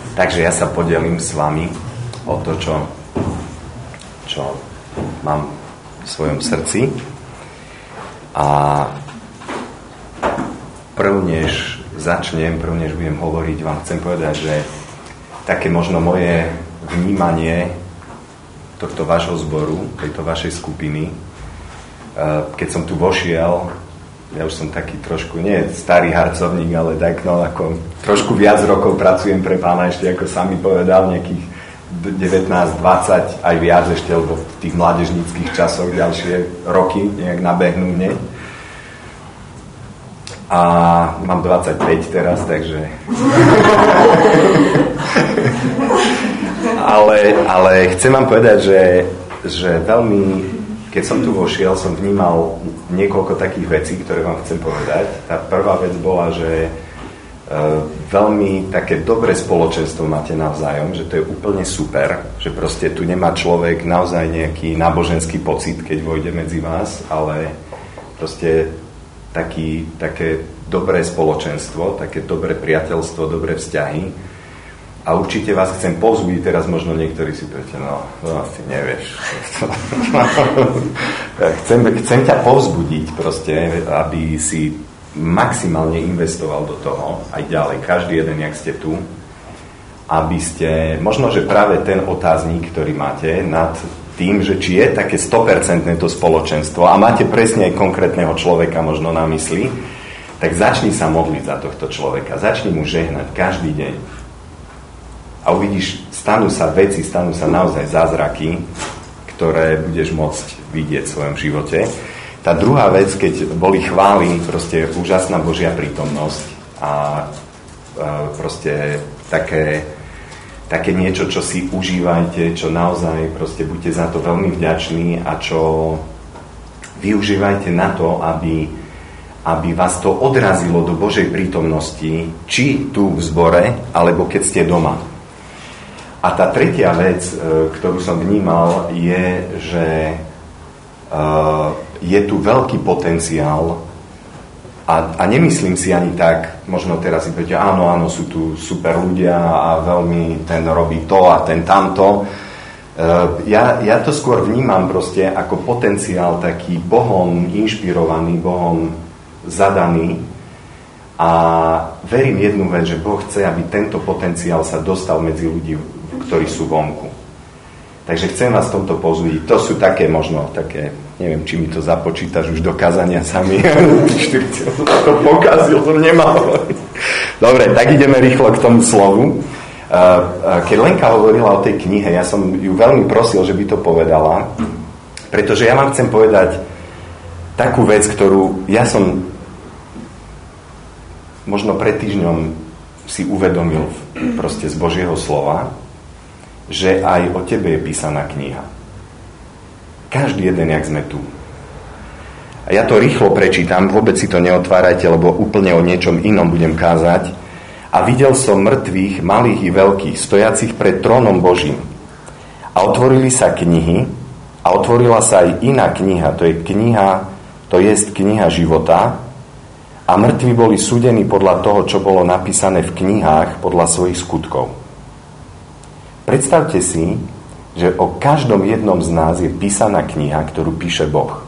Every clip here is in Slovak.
Takže ja sa podelím s vami o to, čo mám v svojom srdci. A než budem hovoriť, vám chcem povedať, že také možno moje vnímanie tohto vášho zboru, tejto vašej skupiny, keď som tu vošiel, ja už som taký trošku, nie starý harcovník, ale tak ako trošku viac rokov pracujem pre Pána, ešte ako sami povedal, nejakých 19, 20, aj viac ešte, lebo v tých mládežníckych časoch ďalšie roky nejak nabehnú mne. A mám 25 teraz, takže... ale chcem vám povedať, že veľmi... Keď som tu vošiel, som vnímal niekoľko takých vecí, ktoré vám chcem povedať. Tá prvá vec bola, že veľmi také dobré spoločenstvo máte navzájom, že to je úplne super, že proste tu nemá človek naozaj nejaký náboženský pocit, keď vojde medzi vás, ale proste také dobré spoločenstvo, také dobré priateľstvo, dobré vzťahy. A určite vás chcem povzbudiť, teraz možno niektorí si poviete, no asi nevieš. Chcem ťa povzbudiť proste, aby si maximálne investoval do toho, aj ďalej, každý jeden, jak ste tu, aby ste, možno, že práve ten otáznik, ktorý máte nad tým, že či je také 100% to spoločenstvo a máte presne aj konkrétneho človeka možno na mysli, tak začni sa modliť za tohto človeka, začni mu žehnať každý deň. A uvidíš, stanú sa naozaj zázraky, ktoré budeš môcť vidieť v svojom živote. Tá druhá vec, keď boli chvály, proste úžasná Božia prítomnosť a proste také niečo, čo si užívajte, čo naozaj proste buďte za to veľmi vďační a čo využívajte na to, aby vás to odrazilo do Božej prítomnosti, či tu v zbore, alebo keď ste doma. A tá tretia vec, ktorú som vnímal, je, že je tu veľký potenciál a nemyslím si ani tak, možno teraz si poviete, áno, sú tu super ľudia a veľmi ten robí to a ten tamto. Ja to skôr vnímam proste ako potenciál taký Bohom inšpirovaný, Bohom zadaný. A verím jednu vec, že Boh chce, aby tento potenciál sa dostal medzi ľudí, ktorí sú vonku. Takže chcem vás v tomto povzbudiť. To sú také možno, neviem, či mi to započítaš už do kazania sami. To pokazil, to nemal. Dobre, tak ideme rýchlo k tomu slovu. Keď Lenka hovorila o tej knihe, ja som ju veľmi prosil, že by to povedala, pretože ja vám chcem povedať takú vec, ktorú ja som možno pred týždňom si uvedomil proste z Božieho slova, že aj o tebe je písaná kniha. Každý jeden, jak sme tu. A ja to rýchlo prečítam, vôbec si to neotvárajte, lebo úplne o niečom inom budem kázať. A videl som mŕtvych, malých i veľkých, stojacich pred trónom Božím. A otvorili sa knihy, a otvorila sa aj iná kniha, to jest kniha života, a mŕtvi boli súdení podľa toho, čo bolo napísané v knihách, podľa svojich skutkov. Predstavte si, že o každom jednom z nás je písaná kniha, ktorú píše Boh.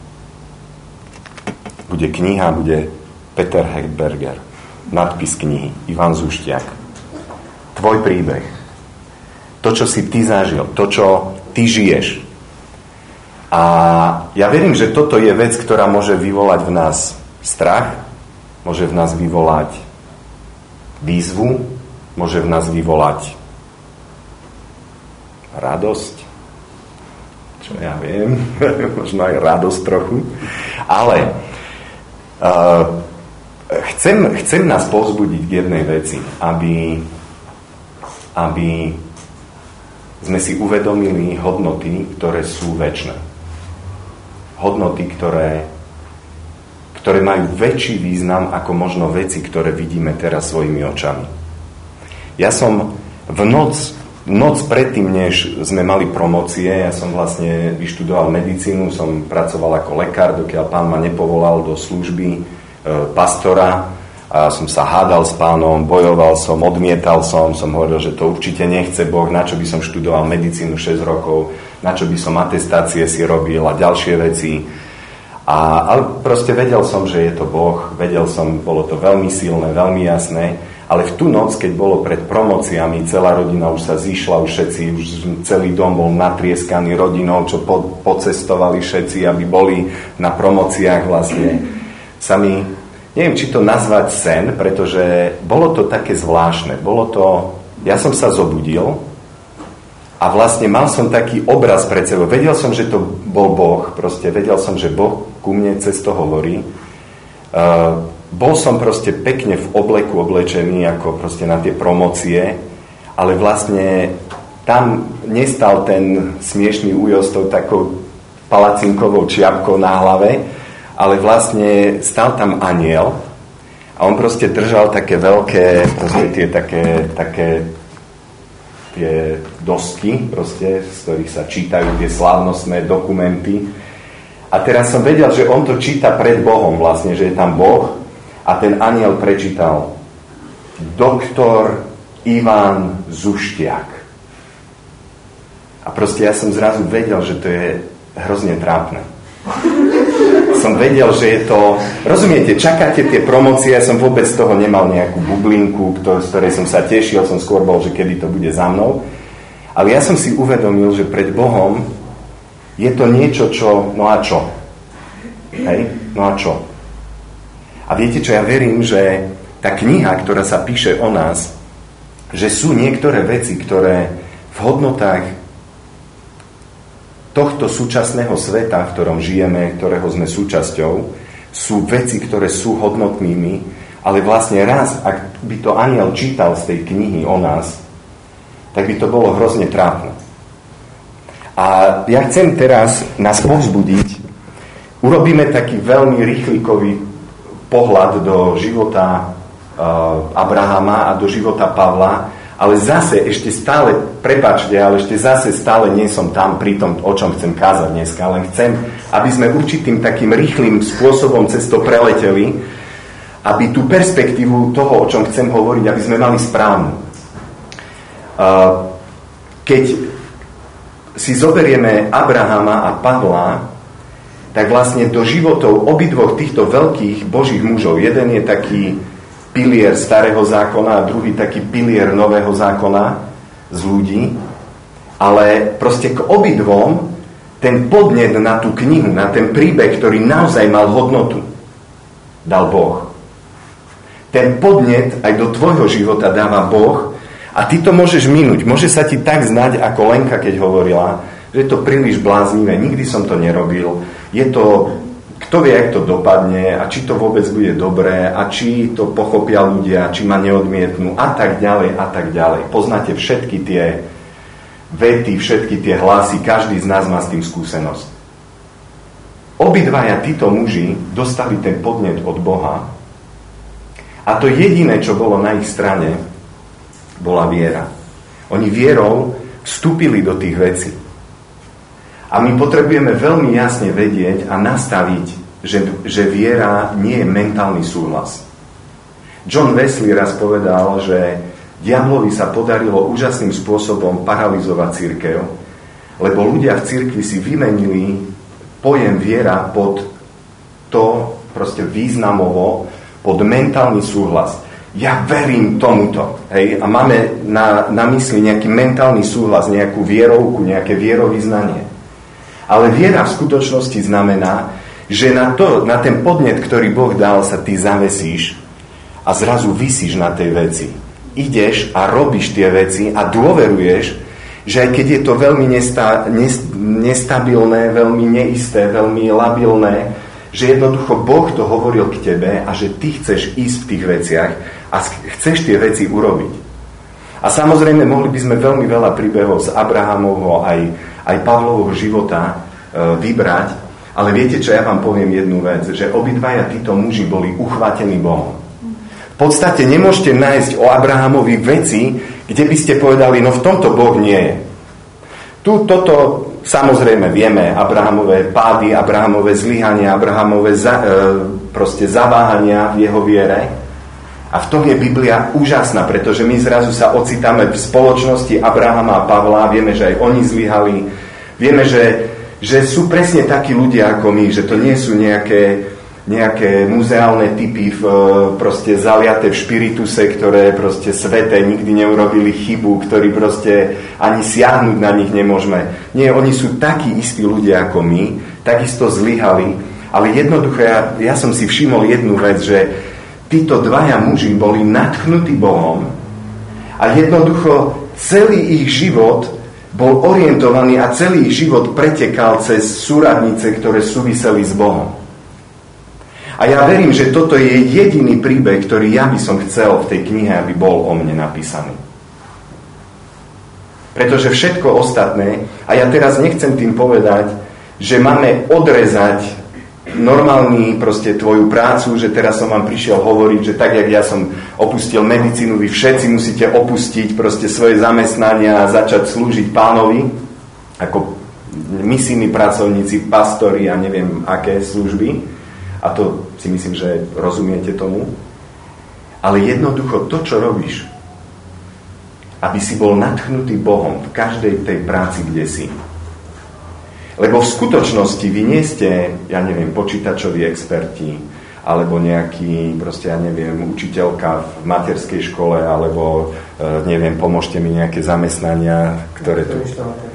Bude kniha, bude Peter Hegberger, nadpis knihy, Ivan Zuštiak. Tvoj príbeh. To, čo si ty zažil, to, čo ty žiješ. A ja verím, že toto je vec, ktorá môže vyvolať v nás strach, môže v nás vyvolať výzvu, môže v nás vyvolať radosť, čo ja viem, možno aj radosť trochu, ale chcem nás povzbudiť k jednej veci, aby sme si uvedomili hodnoty, ktoré sú večné. Hodnoty, ktoré majú väčší význam ako možno veci, ktoré vidíme teraz svojimi očami. Ja som v noc predtým, než sme mali promócie, ja som vlastne vyštudoval medicínu, som pracoval ako lekár, dokiaľ Pán ma nepovolal do služby pastora a som sa hádal s Pánom, bojoval som, odmietal som hovoril, že to určite nechce Boh, na čo by som študoval medicínu 6 rokov, na čo by som atestácie si robil a ďalšie veci. Ale proste vedel som, že je to Boh, vedel som, bolo to veľmi silné, veľmi jasné, ale v tú noc, keď bolo pred promóciami, celá rodina už sa zišla, už všetci, už celý dom bol natrieskaný rodinou, čo pocestovali všetci, aby boli na promóciách vlastne. Sami neviem, či to nazvať sen, pretože bolo to také zvláštne. Ja som sa zobudil a vlastne mal som taký obraz pred sebou. Vedel som, že to bol Boh, proste vedel som, že Boh ku mne cez to hovorí. Bol som proste pekne v obleku oblečený, ako proste na tie promócie, ale vlastne tam nestal ten smiešný ujo s tou takou palacinkovou čiapkou na hlave, ale vlastne stal tam anjel a on proste držal také veľké, proste tie dosky, proste, z ktorých sa čítajú tie slávnostné dokumenty. A teraz som vedel, že on to číta pred Bohom vlastne, že je tam Boh a ten anjel prečítal doktor Ivan Zuštiak. A proste ja som zrazu vedel, že to je hrozne trápne. Som vedel, že je to... Rozumiete, čakáte tie promócie, ja som vôbec z toho nemal nejakú bublinku, z ktorej som sa tešil, som skôr bol, že kedy to bude za mnou. Ale ja som si uvedomil, že pred Bohom je to niečo, čo... No a čo? Hej? No a čo? A viete čo, ja verím, že tá kniha, ktorá sa píše o nás, že sú niektoré veci, ktoré v hodnotách tohto súčasného sveta, v ktorom žijeme, ktorého sme súčasťou, sú veci, ktoré sú hodnotnými, ale vlastne raz, ak by to anjel čítal z tej knihy o nás, tak by to bolo hrozne trápne. A ja chcem teraz nás povzbudiť. Urobíme taký veľmi rýchlikový pohľad do života Abrahama a do života Pavla, ale zase ešte stále, prepáčte, ale ešte zase stále nie som tam pri tom, o čom chcem kázať dneska, len chcem, aby sme určitým takým rýchlým spôsobom cez to preleteli, aby tú perspektívu toho, o čom chcem hovoriť, aby sme mali správnu. Keď si zoberieme Abrahama a Pavla, tak vlastne do životov obidvoch týchto veľkých božích mužov, jeden je taký pilier starého zákona a druhý taký pilier nového zákona z ľudí, ale proste k obidvom ten podnet na tú knihu, na ten príbeh, ktorý naozaj mal hodnotu, dal Boh. Ten podnet aj do tvojho života dáva Boh a ty to môžeš minúť. Môže sa ti tak znať, ako Lenka, keď hovorila, že je to príliš bláznivé, nikdy som to nerobil, je to... Kto vie, jak to dopadne a či to vôbec bude dobré a či to pochopia ľudia, či ma neodmietnú a tak ďalej a tak ďalej. Poznáte všetky tie vety, všetky tie hlasy, každý z nás má s tým skúsenosť. Obidvaja títo muži dostali ten podnet od Boha a to jediné, čo bolo na ich strane, bola viera. Oni vierou vstúpili do tých vecí. A my potrebujeme veľmi jasne vedieť a nastaviť, že viera nie je mentálny súhlas. John Wesley raz povedal, že diablovi sa podarilo úžasným spôsobom paralizovať cirkev, lebo ľudia v cirkvi si vymenili pojem viera pod to proste významovo, pod mentálny súhlas. Ja verím tomuto. Hej? A máme na mysli nejaký mentálny súhlas, nejakú vierovku, nejaké vierovyznanie. Ale viera v skutočnosti znamená, že na ten podnet, ktorý Boh dal, sa ty zavesíš a zrazu visíš na tej veci. Ideš a robíš tie veci a dôveruješ, že aj keď je to veľmi nestabilné, veľmi neisté, veľmi labilné, že jednoducho Boh to hovoril k tebe a že ty chceš ísť v tých veciach a chceš tie veci urobiť. A samozrejme, mohli by sme veľmi veľa príbehov z Abrahamovho aj Pavlovho života vybrať, ale viete čo, ja vám poviem jednu vec, že obidvaja títo muži boli uchvátení Bohom. V podstate nemôžete nájsť o Abrahamovi veci, kde by ste povedali, no v tomto Boh nie je. Toto samozrejme vieme, Abrahamové pády, Abrahamové zlyhania, Abrahamové proste zaváhania v jeho viere, A v tom je Biblia úžasná, pretože my zrazu sa ocitáme v spoločnosti Abrahama a Pavla, vieme, že aj oni zlyhali, vieme, že sú presne takí ľudia ako my, že to nie sú nejaké muzeálne typy proste zaliaté v špirituse, ktoré proste sveté nikdy neurobili chybu, ktorí proste ani siahnuť na nich nemôžeme. Nie, oni sú takí istí ľudia ako my, takisto zlyhali, ale jednoducho ja som si všimol jednu vec, že títo dvaja muži boli nadchnutí Bohom a jednoducho celý ich život bol orientovaný a celý ich život pretekal cez súradnice, ktoré súviseli s Bohom. A ja verím, že toto je jediný príbeh, ktorý ja by som chcel v tej knihe, aby bol o mne napísaný. Pretože všetko ostatné, a ja teraz nechcem tým povedať, že máme odrezať normálny proste tvoju prácu, že teraz som vám prišiel hovoriť, že tak, jak ja som opustil medicínu, vy všetci musíte opustiť proste svoje zamestnania a začať slúžiť Pánovi, ako misijní pracovníci, pastori a neviem aké služby. A to si myslím, že rozumiete tomu. Ale jednoducho to, čo robíš, aby si bol nadchnutý Bohom v každej tej práci, kde si. Lebo v skutočnosti vy nie ste, ja neviem, počítačoví experti, alebo nejaký, proste, ja neviem, učiteľka v materskej škole, alebo, neviem, pomôžte mi nejaké zamestnania, ktoré tu...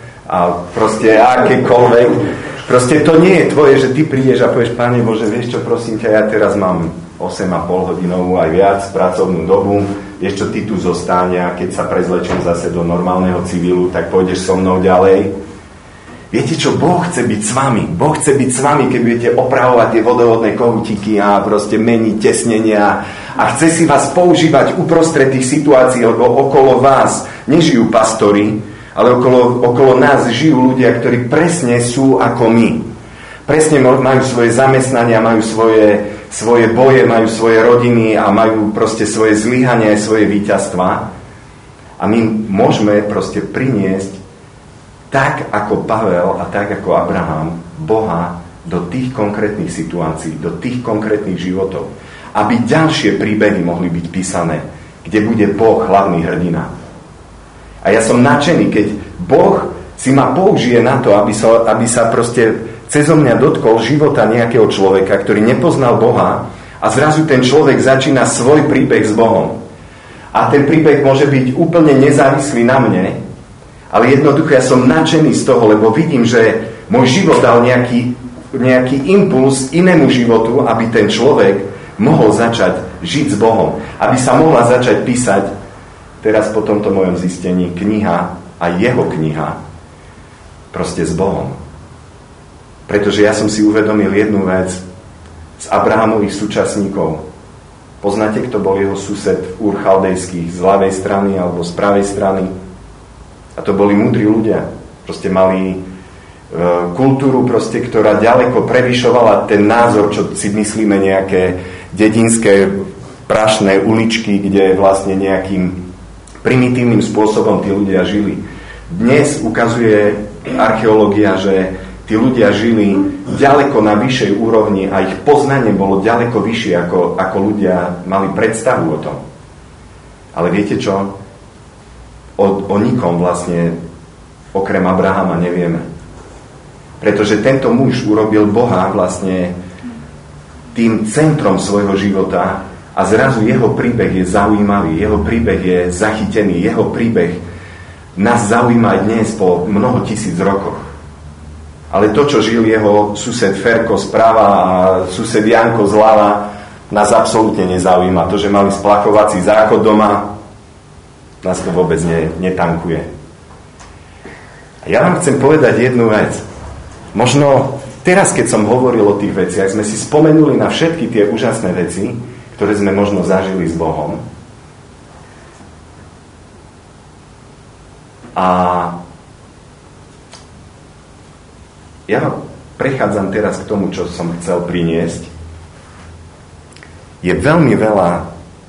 A proste akékoľvek. Proste to nie je tvoje, že ty prídeš a povieš, Pane Bože, vieš čo, prosím ťa, ja teraz mám 8,5 hodinovú aj viac pracovnú dobu, vieš čo, ty tu zostane a keď sa prezlečem zase do normálneho civilu, tak pôjdeš so mnou ďalej. Viete čo, Boh chce byť s vami. Boh chce byť s vami, keď budete opravovať tie vodovodné kohútiky a proste meniť tesnenia a chce si vás používať uprostred tých situácií, lebo okolo vás nežijú pastori, ale okolo nás žijú ľudia, ktorí presne sú ako my. Presne majú svoje zamestnania, majú svoje boje, majú svoje rodiny a majú proste svoje zlyhania a svoje víťazstva. A my môžeme proste priniesť tak ako Pavel a tak ako Abraham Boha do tých konkrétnych situácií, do tých konkrétnych životov. Aby ďalšie príbehy mohli byť písané, kde bude Boh hlavný hrdina. A ja som nadšený, keď Boh si ma použije na to, aby sa proste cezo mňa dotkol života nejakého človeka, ktorý nepoznal Boha a zrazu ten človek začína svoj príbeh s Bohom. A ten príbeh môže byť úplne nezávislý na mne, ale jednoducho ja som nadšený z toho, lebo vidím, že môj život dal nejaký impuls inému životu, aby ten človek mohol začať žiť s Bohom. Aby sa mohla začať písať teraz po tomto mojom zistení kniha a jeho kniha proste s Bohom. Pretože ja som si uvedomil jednu vec z Abrahamových súčasníkov. Poznáte, kto bol jeho sused v Úr Chaldejských z ľavej strany alebo z pravej strany? A to boli múdri ľudia. Proste mali kultúru, proste, ktorá ďaleko prevyšovala ten názor, čo si myslíme nejaké dedinské prašné uličky, kde vlastne nejakým primitívnym spôsobom tí ľudia žili. Dnes ukazuje archeológia, že tí ľudia žili ďaleko na vyššej úrovni a ich poznanie bolo ďaleko vyššie, ako ľudia mali predstavu o tom. Ale viete čo? O nikom vlastne okrem Abrahama nevieme. Pretože tento muž urobil Boha vlastne tým centrom svojho života a zrazu jeho príbeh je zaujímavý, jeho príbeh je zachytený, jeho príbeh nás zaujíma aj dnes po mnoho tisíc rokoch. Ale to, čo žil jeho sused Ferko zprava a sused Janko zľava, nás absolútne nezaujíma. To, že mali splachovací záchod doma, nás to vôbec netankuje. A ja vám chcem povedať jednu vec. Možno teraz, keď som hovoril o tých veciach, sme si spomenuli na všetky tie úžasné veci, ktoré sme možno zažili s Bohom. A ja prechádzam teraz k tomu, čo som chcel priniesť. Je veľmi veľa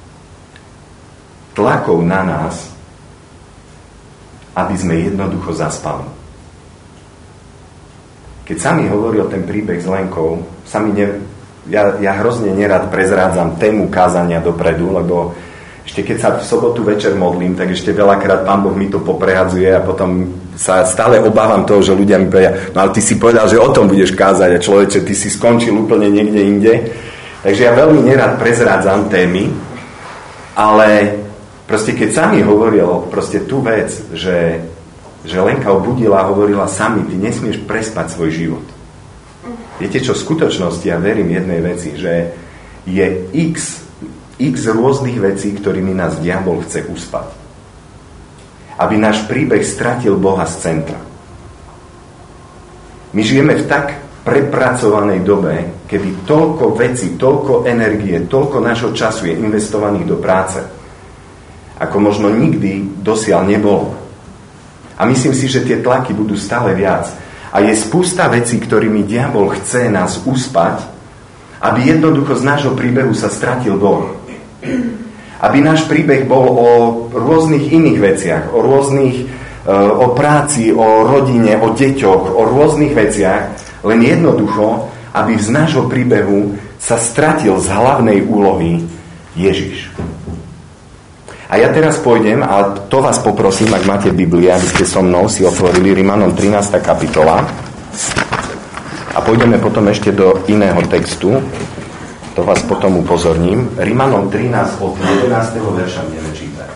tlakov na nás, aby sme jednoducho zaspali. Keď sa mi hovoril ten príbeh s Lenkou, sa mi Ja hrozne nerad prezrádzam tému kázania dopredu, lebo ešte keď sa v sobotu večer modlím, tak ešte veľakrát Pán Boh mi to poprehadzuje a potom sa stále obávam toho, že ľudia mi povedia, no ale ty si povedal, že o tom budeš kázať a človeče, ty si skončil úplne niekde inde. Takže ja veľmi nerad prezrádzam témy, ale proste keď sami hovoril proste tú vec, že Lenka obudila a hovorila sami, ty nesmieš prespať svoj život. Viete čo, v skutočnosti ja verím jednej veci, že je x rôznych vecí, ktorými nás diabol chce uspať. Aby náš príbeh stratil Boha z centra. My žijeme v tak prepracovanej dobe, kedy toľko vecí, toľko energie, toľko nášho času je investovaných do práce, ako možno nikdy dosiaľ nebolo. A myslím si, že tie tlaky budú stále viac. A je spústa vecí, ktorými diabol chce nás uspať, aby jednoducho z nášho príbehu sa stratil Boh. Aby náš príbeh bol o rôznych iných veciach, o práci, o rodine, o deťoch, o rôznych veciach, len jednoducho, aby z nášho príbehu sa stratil z hlavnej úlohy Ježiš. A ja teraz pôjdem, a to vás poprosím, ak máte Bibliu, aby ste so mnou si otvorili Rimanom 13. kapitola a pôjdeme potom ešte do iného textu, to vás potom upozorním. Rimanom 13 od 11. verša budeme čítať.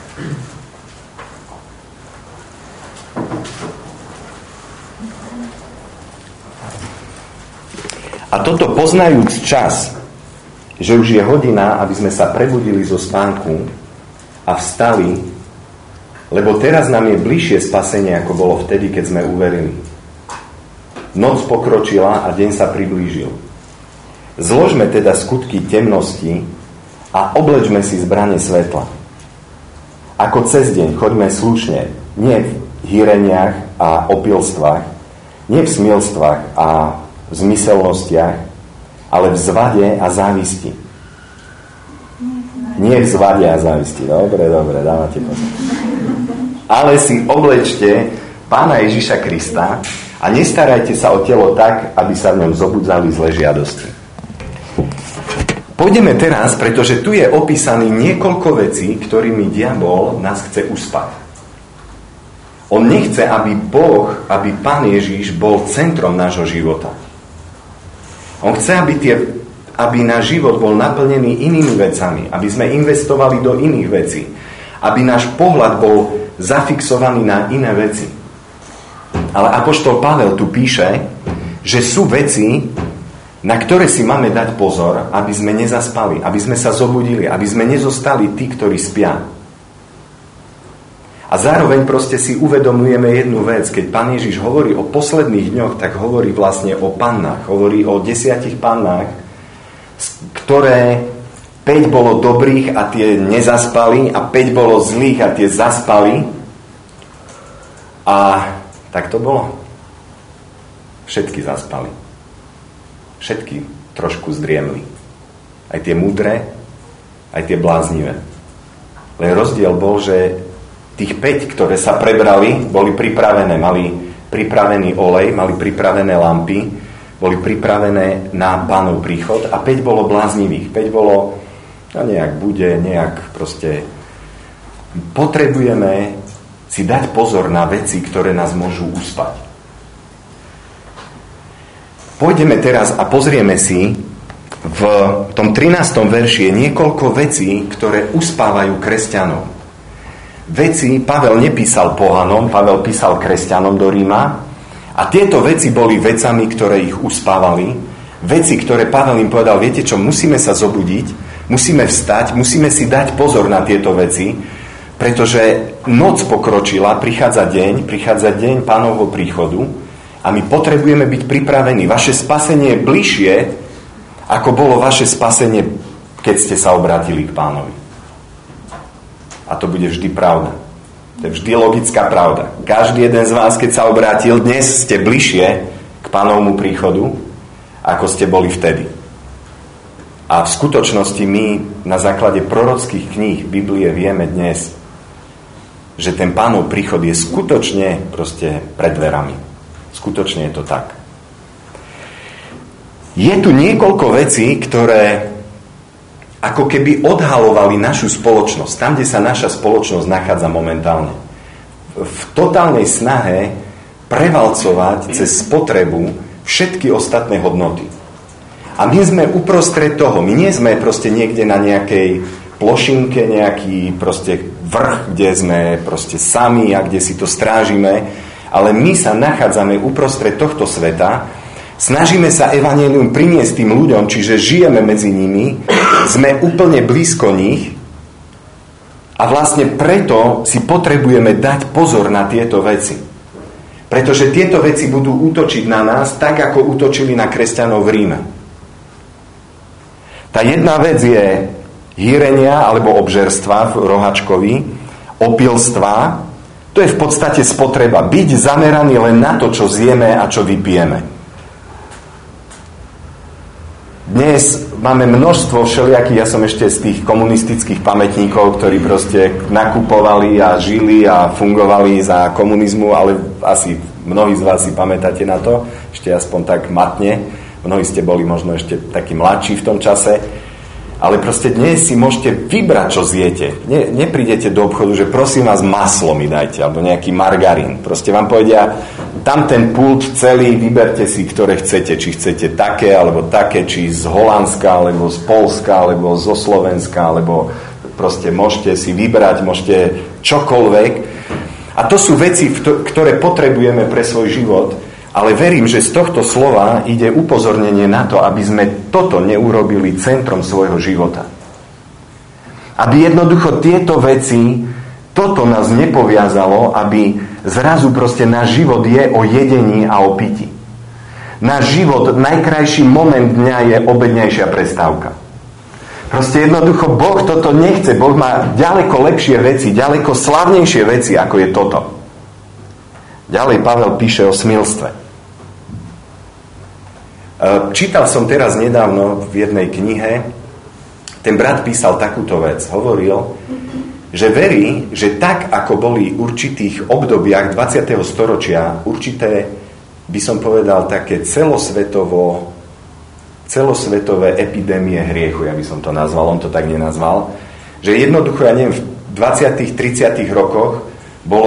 A toto poznajúc čas, že už je hodina, aby sme sa prebudili zo spánku a vstali, lebo teraz nám je bližšie spasenie, ako bolo vtedy, keď sme uverili. Noc pokročila a deň sa priblížil. Zložme teda skutky temnosti a oblečme si zbrane svetla. Ako cez deň choďme slušne, nie v hýreniach a opilstvách, nie v smilstvách a v zmyselnostiach, ale v zvade a závisti. Nie v zvade a závisti. Dobre, dávate pozor. Ale si oblečte Pána Ježiša Krista a nestarajte sa o telo tak, aby sa v ňom zobudzali zlé žiadosti. Pôjdeme teraz, pretože tu je opísaný niekoľko vecí, ktorými diabol nás chce uspať. On nechce, aby aby Pán Ježiš bol centrom nášho života. On chce, aby náš život bol naplnený inými vecami, aby sme investovali do iných vecí, aby náš pohľad bol zafixovaný na iné veci. Ale apoštol Pavel tu píše, že sú veci, na ktoré si máme dať pozor, aby sme nezaspali, aby sme sa zobudili, aby sme nezostali tí, ktorí spia. A zároveň proste si uvedomujeme jednu vec. Keď Pán Ježiš hovorí o posledných dňoch, tak hovorí vlastne o pannách. Hovorí o 10 pannách, ktoré 5 bolo dobrých a tie nezaspali a 5 bolo zlých a tie zaspali. A tak to bolo. Všetky zaspali. Všetky trošku zdriemli. Aj tie múdre, aj tie bláznivé. Len rozdiel bol, že tých 5, ktoré sa prebrali, boli pripravené, mali pripravený olej, mali pripravené lampy, boli pripravené na Pánov príchod a 5 bolo bláznivých. 5 bolo, nejak bude, nejak proste. Potrebujeme si dať pozor na veci, ktoré nás môžu uspať. Pôjdeme teraz a pozrieme si v tom 13. verši je niekoľko vecí, ktoré uspávajú kresťanov. Veci Pavel nepísal pohanom, Pavel písal kresťanom do Ríma a tieto veci boli vecami, ktoré ich uspávali. Veci, ktoré Pavel im povedal, viete čo, musíme sa zobudiť, musíme vstať, musíme si dať pozor na tieto veci, pretože noc pokročila, prichádza deň Pánovho príchodu a my potrebujeme byť pripravení. Vaše spasenie je bližšie, ako bolo vaše spasenie, keď ste sa obrátili k Pánovi. A to bude vždy pravda. To je vždy logická pravda. Každý jeden z vás, keď sa obrátil, dnes ste bližšie k Pánovmu príchodu, ako ste boli vtedy. A v skutočnosti my na základe prorockých kníh Biblie vieme dnes, že ten Pánov príchod je skutočne proste pred dverami. Skutočne je to tak. Je tu niekoľko vecí, ktoré ako keby odhalovali našu spoločnosť, tam, kde sa naša spoločnosť nachádza momentálne. V totálnej snahe prevalcovať cez spotrebu všetky ostatné hodnoty. A my sme uprostred toho. My nie sme proste niekde na nejakej plošinke, nejaký proste vrch, kde sme proste sami a kde si to strážime, ale my sa nachádzame uprostred tohto sveta, snažíme sa evanjelium priniesť tým ľuďom, čiže žijeme medzi nimi, sme úplne blízko nich a vlastne preto si potrebujeme dať pozor na tieto veci. Pretože tieto veci budú útočiť na nás tak, ako útočili na kresťanov v Ríme. Tá jedna vec je hýrenia alebo obžerstva v Rohačkovi, opilstva, to je v podstate spotreba. Byť zameraný len na to, čo zjeme a čo vypijeme. Dnes máme množstvo všelijakých, ja som ešte z tých komunistických pamätníkov, ktorí proste nakupovali a žili a fungovali za komunizmu, ale asi mnohí z vás si pamätáte na to, ešte aspoň tak matne. Mnohí ste boli možno ešte takí mladší v tom čase. Ale proste dnes si môžete vybrať, čo zjete. Neprídete do obchodu, že prosím vás, maslo mi dajte, alebo nejaký margarín. Proste vám povedia, tam ten pult celý, vyberte si, ktoré chcete. Či chcete také, alebo také, či z Holandska, alebo z Poľska, alebo zo Slovenska, alebo proste môžete si vybrať, môžete čokoľvek. A to sú veci, ktoré potrebujeme pre svoj život. Ale verím, že z tohto slova ide upozornenie na to, aby sme toto neurobili centrom svojho života. Aby jednoducho tieto veci, toto nás nepoviazalo, aby zrazu proste náš život je o jedení a o pití. Náš život, najkrajší moment dňa je obednejšia prestávka. Proste jednoducho Boh toto nechce. Boh má ďaleko lepšie veci, ďaleko slavnejšie veci, ako je toto. Ďalej Pavel píše o smilstve. Čítal som teraz nedávno v jednej knihe, ten brat písal takúto vec. Hovoril, že verí, že tak, ako boli v určitých obdobiach 20. storočia určité, by som povedal, také celosvetové epidémie hriechu, ja by som to nazval, on to tak nenazval, že jednoducho, ja neviem, v 20. 30. rokoch bol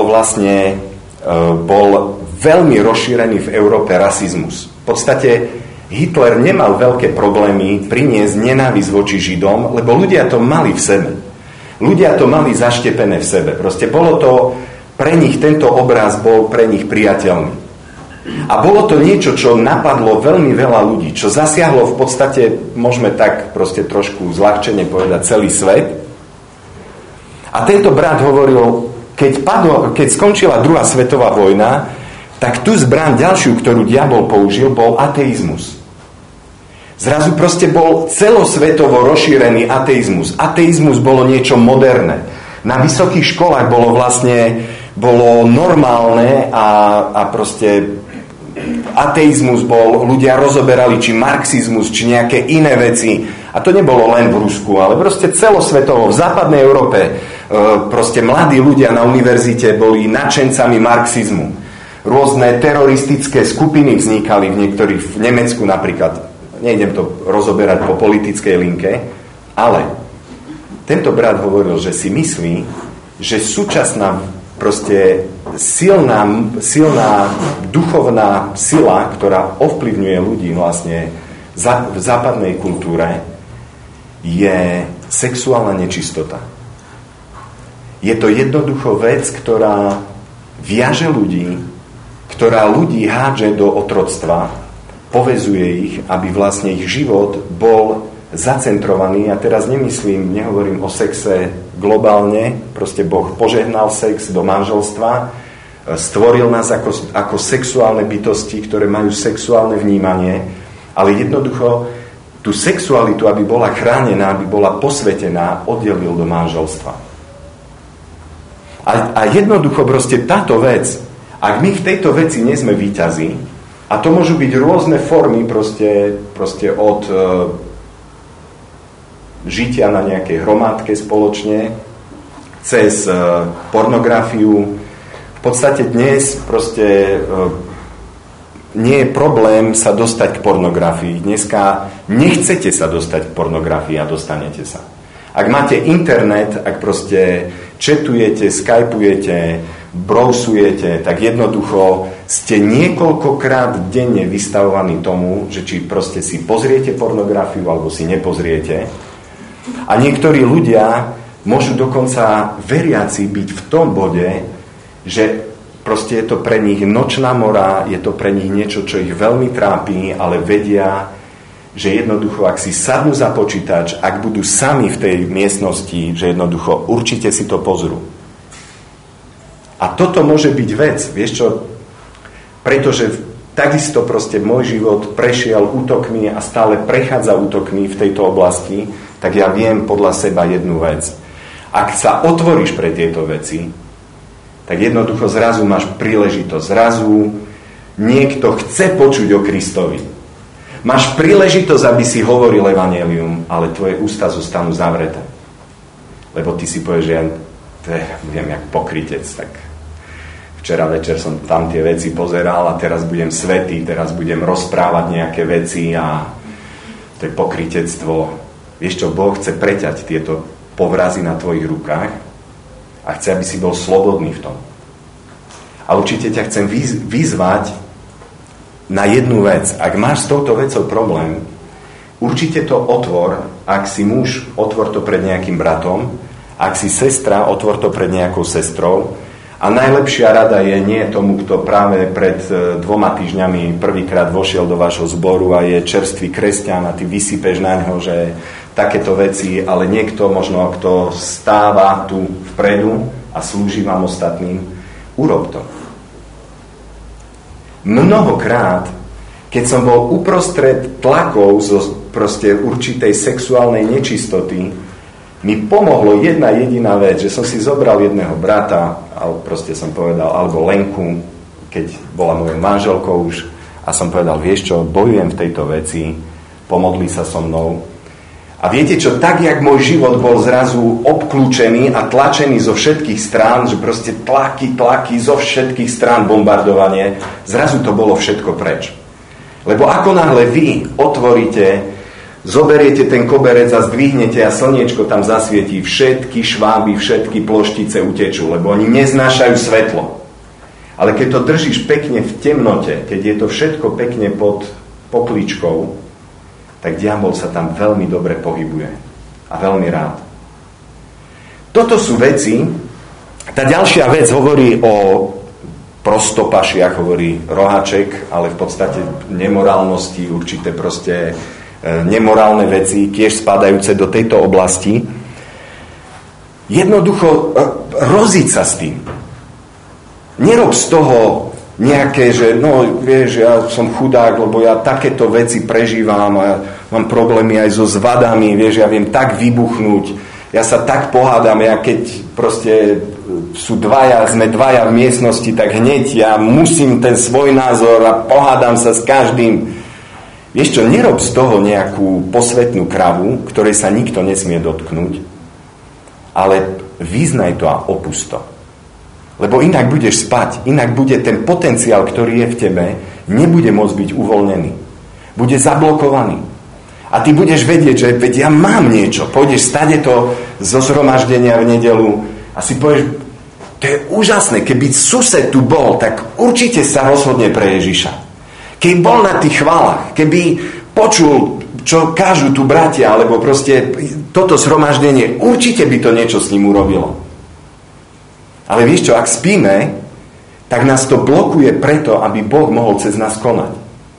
veľmi rozšírený v Európe rasizmus. V podstate Hitler nemal veľké problémy priniesť nenávisť voči Židom, lebo ľudia to mali v sebe. Ľudia to mali zaštepené v sebe. Proste bolo to pre nich, tento obraz bol pre nich priateľný. A bolo to niečo, čo napadlo veľmi veľa ľudí, čo zasiahlo v podstate, môžeme tak proste trošku zľahčene povedať, celý svet. A tento brat hovoril, keď skončila druhá svetová vojna, tak tú zbraň ďalšiu, ktorú diabol použil, bol ateizmus. Zrazu proste bol celosvetovo rozšírený ateizmus. Ateizmus bolo niečo moderné. Na vysokých školách bolo normálne a proste ateizmus bol, ľudia rozoberali či marxizmus, či nejaké iné veci. A to nebolo len v Rusku, ale proste celosvetovo, v západnej Európe proste mladí ľudia na univerzite boli nadšencami marxizmu. Rôzne teroristické skupiny vznikali v niektorých, v Nemecku napríklad. Nejdem to rozoberať po politickej linke, ale tento brat hovoril, že si myslí, že súčasná proste silná duchovná sila, ktorá ovplyvňuje ľudí vlastne v západnej kultúre, je sexuálna nečistota. Je to jednoducho vec, ktorá viaže ľudí, ktorá ľudí hádže do otroctva, povezuje ich, aby vlastne ich život bol zacentrovaný. A teraz nehovorím o sexe globálne, proste Boh požehnal sex do manželstva, stvoril nás ako sexuálne bytosti, ktoré majú sexuálne vnímanie, ale jednoducho tú sexualitu, aby bola chránená, aby bola posvetená, oddelil do manželstva. A jednoducho proste táto vec, ak my v tejto veci nie sme víťazi, a to môžu byť rôzne formy proste od žitia na nejakej hromádke spoločne, cez pornografiu. V podstate dnes proste nie je problém sa dostať k pornografii. Dneska nechcete sa dostať k pornografii a dostanete sa. Ak máte internet, ak proste chatujete, skypujete, browsujete, tak jednoducho ste niekoľkokrát denne vystavovaní tomu, že či proste si pozriete pornografiu alebo si nepozriete. A niektorí ľudia môžu dokonca veriaci byť v tom bode, že proste je to pre nich nočná mora, je to pre nich niečo, čo ich veľmi trápi, ale vedia, že jednoducho, ak si sadnú za počítač, ak budú sami v tej miestnosti, že jednoducho určite si to pozrú. A toto môže byť vec, vieš čo? Pretože takisto proste môj život prešiel útokmi a stále prechádza útokmi v tejto oblasti, tak ja viem podľa seba jednu vec. Ak sa otvoríš pre tieto veci, tak jednoducho zrazu máš príležitosť. Zrazu niekto chce počuť o Kristovi. Máš príležitosť, aby si hovoril evanjelium, ale tvoje ústa zostanú zavreté. Lebo ty si povieš, že ja viem, jak pokrytec, tak včera večer som tam tie veci pozeral a teraz budem svätý, teraz budem rozprávať nejaké veci a to je pokrytectvo. Vieš čo, Boh chce preťať tieto povrazy na tvojich rukách a chce, aby si bol slobodný v tom. A určite ťa chcem vyzvať na jednu vec. Ak máš s touto vecou problém, určite to otvor. Ak si muž, otvor to pred nejakým bratom. Ak si sestra, otvor to pred nejakou sestrou. A najlepšia rada je nie tomu, kto práve pred 2 týždňami prvýkrát vošiel do vášho zboru a je čerstvý kresťan a ty vysypeš na ňo, že takéto veci, ale niekto možno, kto stáva tu vpredu a slúži vám ostatným, urob to. Mnohokrát, keď som bol uprostred tlakov zo proste určitej sexuálnej nečistoty, mi pomohlo jedna jediná vec, že som si zobral jedného brata, alebo proste som povedal, alebo Lenku, keď bola mojou manželkou už, a som povedal, vieš čo, bojujem v tejto veci, pomodli sa so mnou. A viete čo, tak jak môj život bol zrazu obklúčený a tlačený zo všetkých strán, že proste tlaky zo všetkých strán, bombardovanie, zrazu to bolo všetko preč. Lebo ako náhle vy otvoríte, zoberiete ten koberec a zdvihnete a slniečko tam zasvietí, všetky šváby, všetky ploštice utečú, lebo oni neznášajú svetlo. Ale keď to držíš pekne v temnote, keď je to všetko pekne pod pokličkou, tak diabol sa tam veľmi dobre pohybuje. A veľmi rád. Toto sú veci. Tá ďalšia vec hovorí o prostopašiach, hovorí Rohaček, ale v podstate nemorálnosti, určité proste nemorálne veci, tiež spadajúce do tejto oblasti. Jednoducho roziť sa s tým. Nerob z toho nejaké, že no vieš, ja som chudák, lebo ja takéto veci prežívam a ja mám problémy aj so zvadami, vieš, ja viem tak vybuchnúť, ja sa tak pohádam, ja keď proste sme dvaja v miestnosti, tak hneď ja musím ten svoj názor a pohádam sa s každým. Vieš čo, nerob z toho nejakú posvetnú kravu, ktorej sa nikto nesmie dotknúť, ale vyznaj to a opusť to. Lebo inak budeš spať, inak bude ten potenciál, ktorý je v tebe, nebude môcť byť uvoľnený. Bude zablokovaný. A ty budeš vedieť, že ja mám niečo. Pôjdeš stade to zo zhromaždenia v nedeľu a si povieš, to je úžasné, keby sused tu bol, tak určite sa rozhodne pre Ježiša. Keby bol na tých chválach, keby počul, čo kážu tu bratia, alebo proste toto zhromaždenie, určite by to niečo s ním urobilo. Ale vieš čo, ak spíme, tak nás to blokuje preto, aby Boh mohol cez nás konať.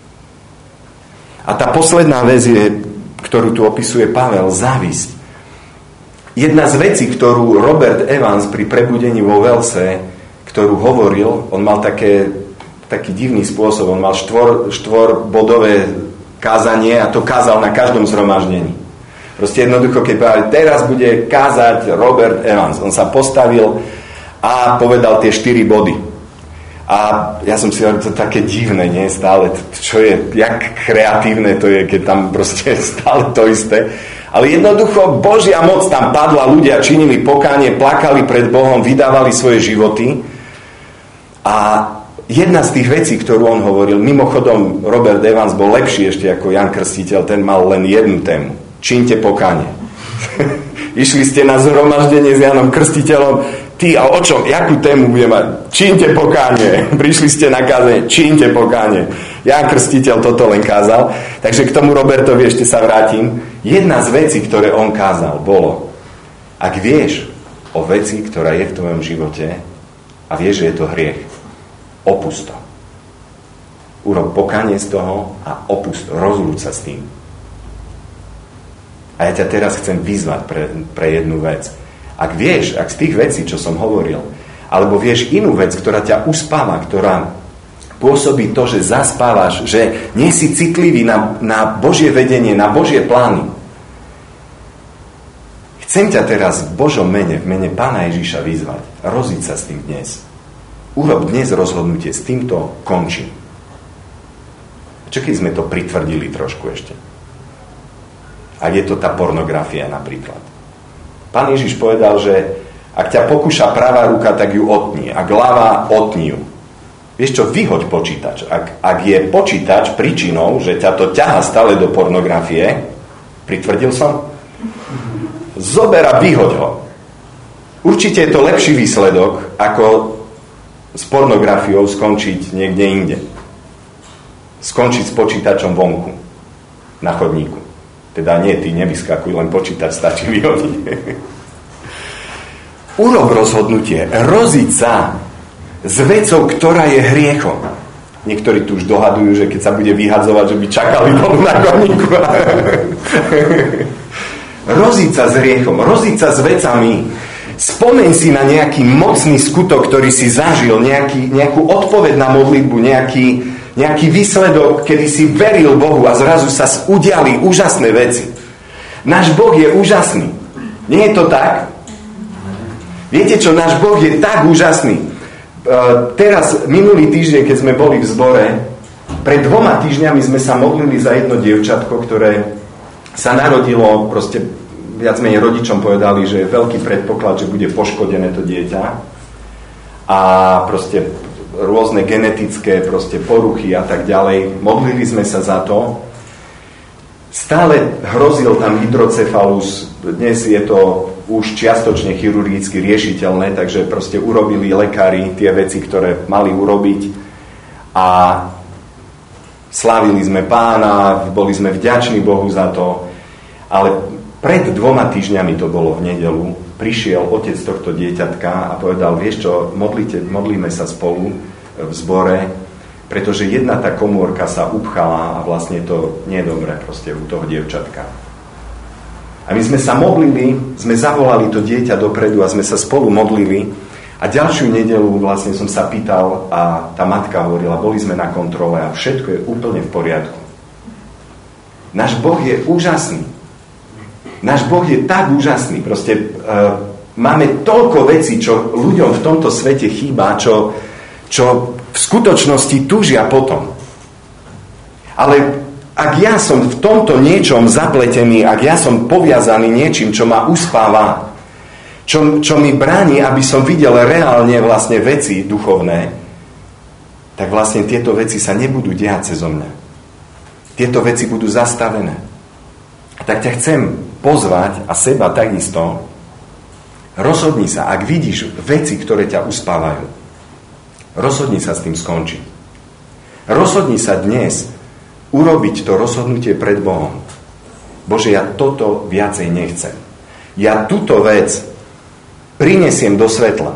A tá posledná vec je, ktorú tu opisuje Pavel, závisť. Jedna z vecí, ktorú Robert Evans pri prebudení vo Velse, ktorú hovoril, on mal taký divný spôsob, on mal štvorbodové kázanie a to kázal na každom zhromaždení. Proste jednoducho, keď povedal, teraz bude kázať Robert Evans. On sa postavil a povedal tie 4 body. A ja som si hovoril, to také divné, nie? Stále, čo je, jak kreatívne to je, keď tam proste stále to isté. Ale jednoducho, Božia moc tam padla, ľudia činili pokánie, plakali pred Bohom, vydávali svoje životy. A jedna z tých vecí, ktorú on hovoril, mimochodom Robert Evans bol lepší ešte ako Jan Krstiteľ, ten mal len jednu tému. Čínte pokánie. Išli ste na zhromaždenie s Janom Krstiteľom, ty a o čom, jakú tému bude mať? Čínte pokánie. Prišli ste na kázanie, čínte pokánie. Jan Krstiteľ toto len kázal. Takže k tomu Robertovi ešte sa vrátim. Jedna z vecí, ktoré on kázal, bolo, ak vieš o veci, ktorá je v tvojom živote a vieš, že je to hriech, opusť to. Urob pokánie z toho a opusť to. Rozlúč sa s tým. A ja ťa teraz chcem vyzvať pre jednu vec. Ak vieš, ak z tých vecí, čo som hovoril, alebo vieš inú vec, ktorá ťa uspáva, ktorá pôsobí to, že zaspávaš, že nie si citlivý na Božie vedenie, na Božie plány. Chcem ťa teraz v Božom mene, v mene Pána Ježiša vyzvať. Rozíď sa s tým dnes. Urob dnes rozhodnutie, s týmto končím. Čo keď sme to pritvrdili trošku ešte? Ak je to tá pornografia napríklad. Pán Ježiš povedal, že ak ťa pokúša pravá ruka, tak ju otni. Ak ľavá, otni ju. Vieš čo, vyhoď počítač. Ak je počítač príčinou, že ťa to ťahá stále do pornografie, pritvrdil som? Zober a vyhoď ho. Určite je to lepší výsledok, ako s pornografiou skončiť niekde inde. Skončiť s počítačom vonku, na chodníku. Teda nie, ty nevyskakuj, len počítač stačí vyhodiť. Urob rozhodnutie, rozíď sa s vecou, ktorá je hriechom. Niektorí tu už dohadujú, že keď sa bude vyhadzovať, že by čakali dolu na chodníku. Rozíď sa s hriechom, rozíď sa s vecami. Spomeň si na nejaký mocný skutok, ktorý si zažil, nejakú odpoveď na modlitbu, nejaký výsledok, kedy si veril Bohu a zrazu sa udiali úžasné veci. Náš Boh je úžasný. Nie je to tak? Viete čo, náš Boh je tak úžasný. Teraz, minulý týždeň, keď sme boli v zbore, pred 2 týždňami sme sa modlili za jedno dievčatko, ktoré sa narodilo, proste viac menej rodičom povedali, že je veľký predpoklad, že bude poškodené to dieťa. A proste rôzne genetické proste poruchy a tak ďalej. Modlili sme sa za to. Stále hrozil tam hydrocefalus. Dnes je to už čiastočne chirurgicky riešiteľné, takže proste urobili lekári tie veci, ktoré mali urobiť. A slávili sme Pána, boli sme vďační Bohu za to. Ale pred 2 týždňami, to bolo v nedeľu, prišiel otec tohto dieťatka a povedal, vieš čo, modlíme sa spolu v zbore, pretože jedna tá komórka sa upchala a vlastne to nie je dobré proste u toho dievčatka. A my sme sa modlili, sme zavolali to dieťa dopredu a sme sa spolu modlili a ďalšiu nedeľu vlastne som sa pýtal a tá matka hovorila, boli sme na kontrole a všetko je úplne v poriadku. Náš Boh je úžasný. Náš Boh je tak úžasný. Proste máme toľko vecí, čo ľuďom v tomto svete chýba, čo v skutočnosti túžia potom. Ale ak ja som v tomto niečom zapletený, ak ja som poviazaný niečím, čo ma uspáva, čo mi bráni, aby som videl reálne vlastne veci duchovné, tak vlastne tieto veci sa nebudú diať cezo mňa. Tieto veci budú zastavené. Tak ťa chcem pozvať a seba takisto, rozhodni sa, ak vidíš veci, ktoré ťa uspávajú, rozhodni sa s tým skončiť. Rozhodni sa dnes urobiť to rozhodnutie pred Bohom. Bože, ja toto viacej nechcem. Ja túto vec prinesiem do svetla.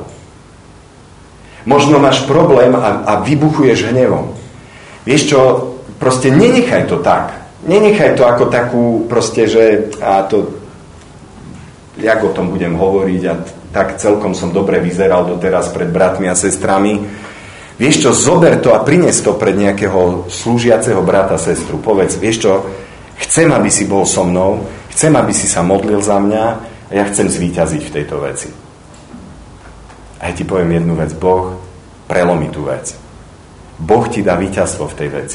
Možno máš problém a vybuchuješ hnevom. Vieš čo, proste nenechaj to tak. Nenechaj to ako takú proste, že a to, jak o tom budem hovoriť a tak celkom som dobre vyzeral doteraz pred bratmi a sestrami. Vieš čo, zober to a prines to pred nejakého slúžiaceho brata, sestru. Povedz, vieš čo, chcem, aby si bol so mnou, chcem, aby si sa modlil za mňa a ja chcem zvíťaziť v tejto veci. A ja ti poviem jednu vec, Boh prelomí tú vec. Boh ti dá víťazstvo v tej veci.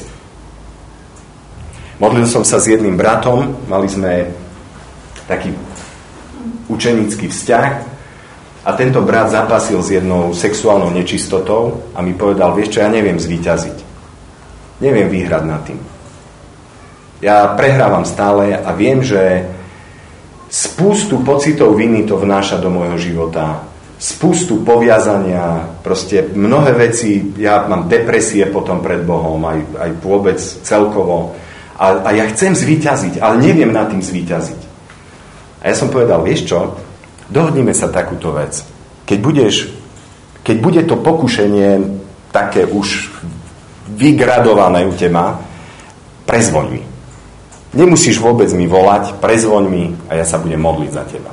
Modlil som sa s jedným bratom, mali sme taký učenícky vzťah a A tento brat zápasil s jednou sexuálnou nečistotou a mi povedal, vieš čo, ja neviem zvíťaziť. Neviem vyhrať nad tým. Ja prehrávam stále a viem, že spústu pocitov viny to vnáša do môjho života. Spústu poviazania, proste mnohé veci, ja mám depresie potom pred Bohom, aj vôbec celkovo. A ja chcem zvíťaziť, ale neviem nad tým zvíťaziť. A ja som povedal, vieš čo, dohodnime sa takúto vec. Keď bude to pokušenie také už vygradované u teba, prezvoň mi. Nemusíš vôbec mi volať, prezvoň mi a ja sa budem modliť za teba.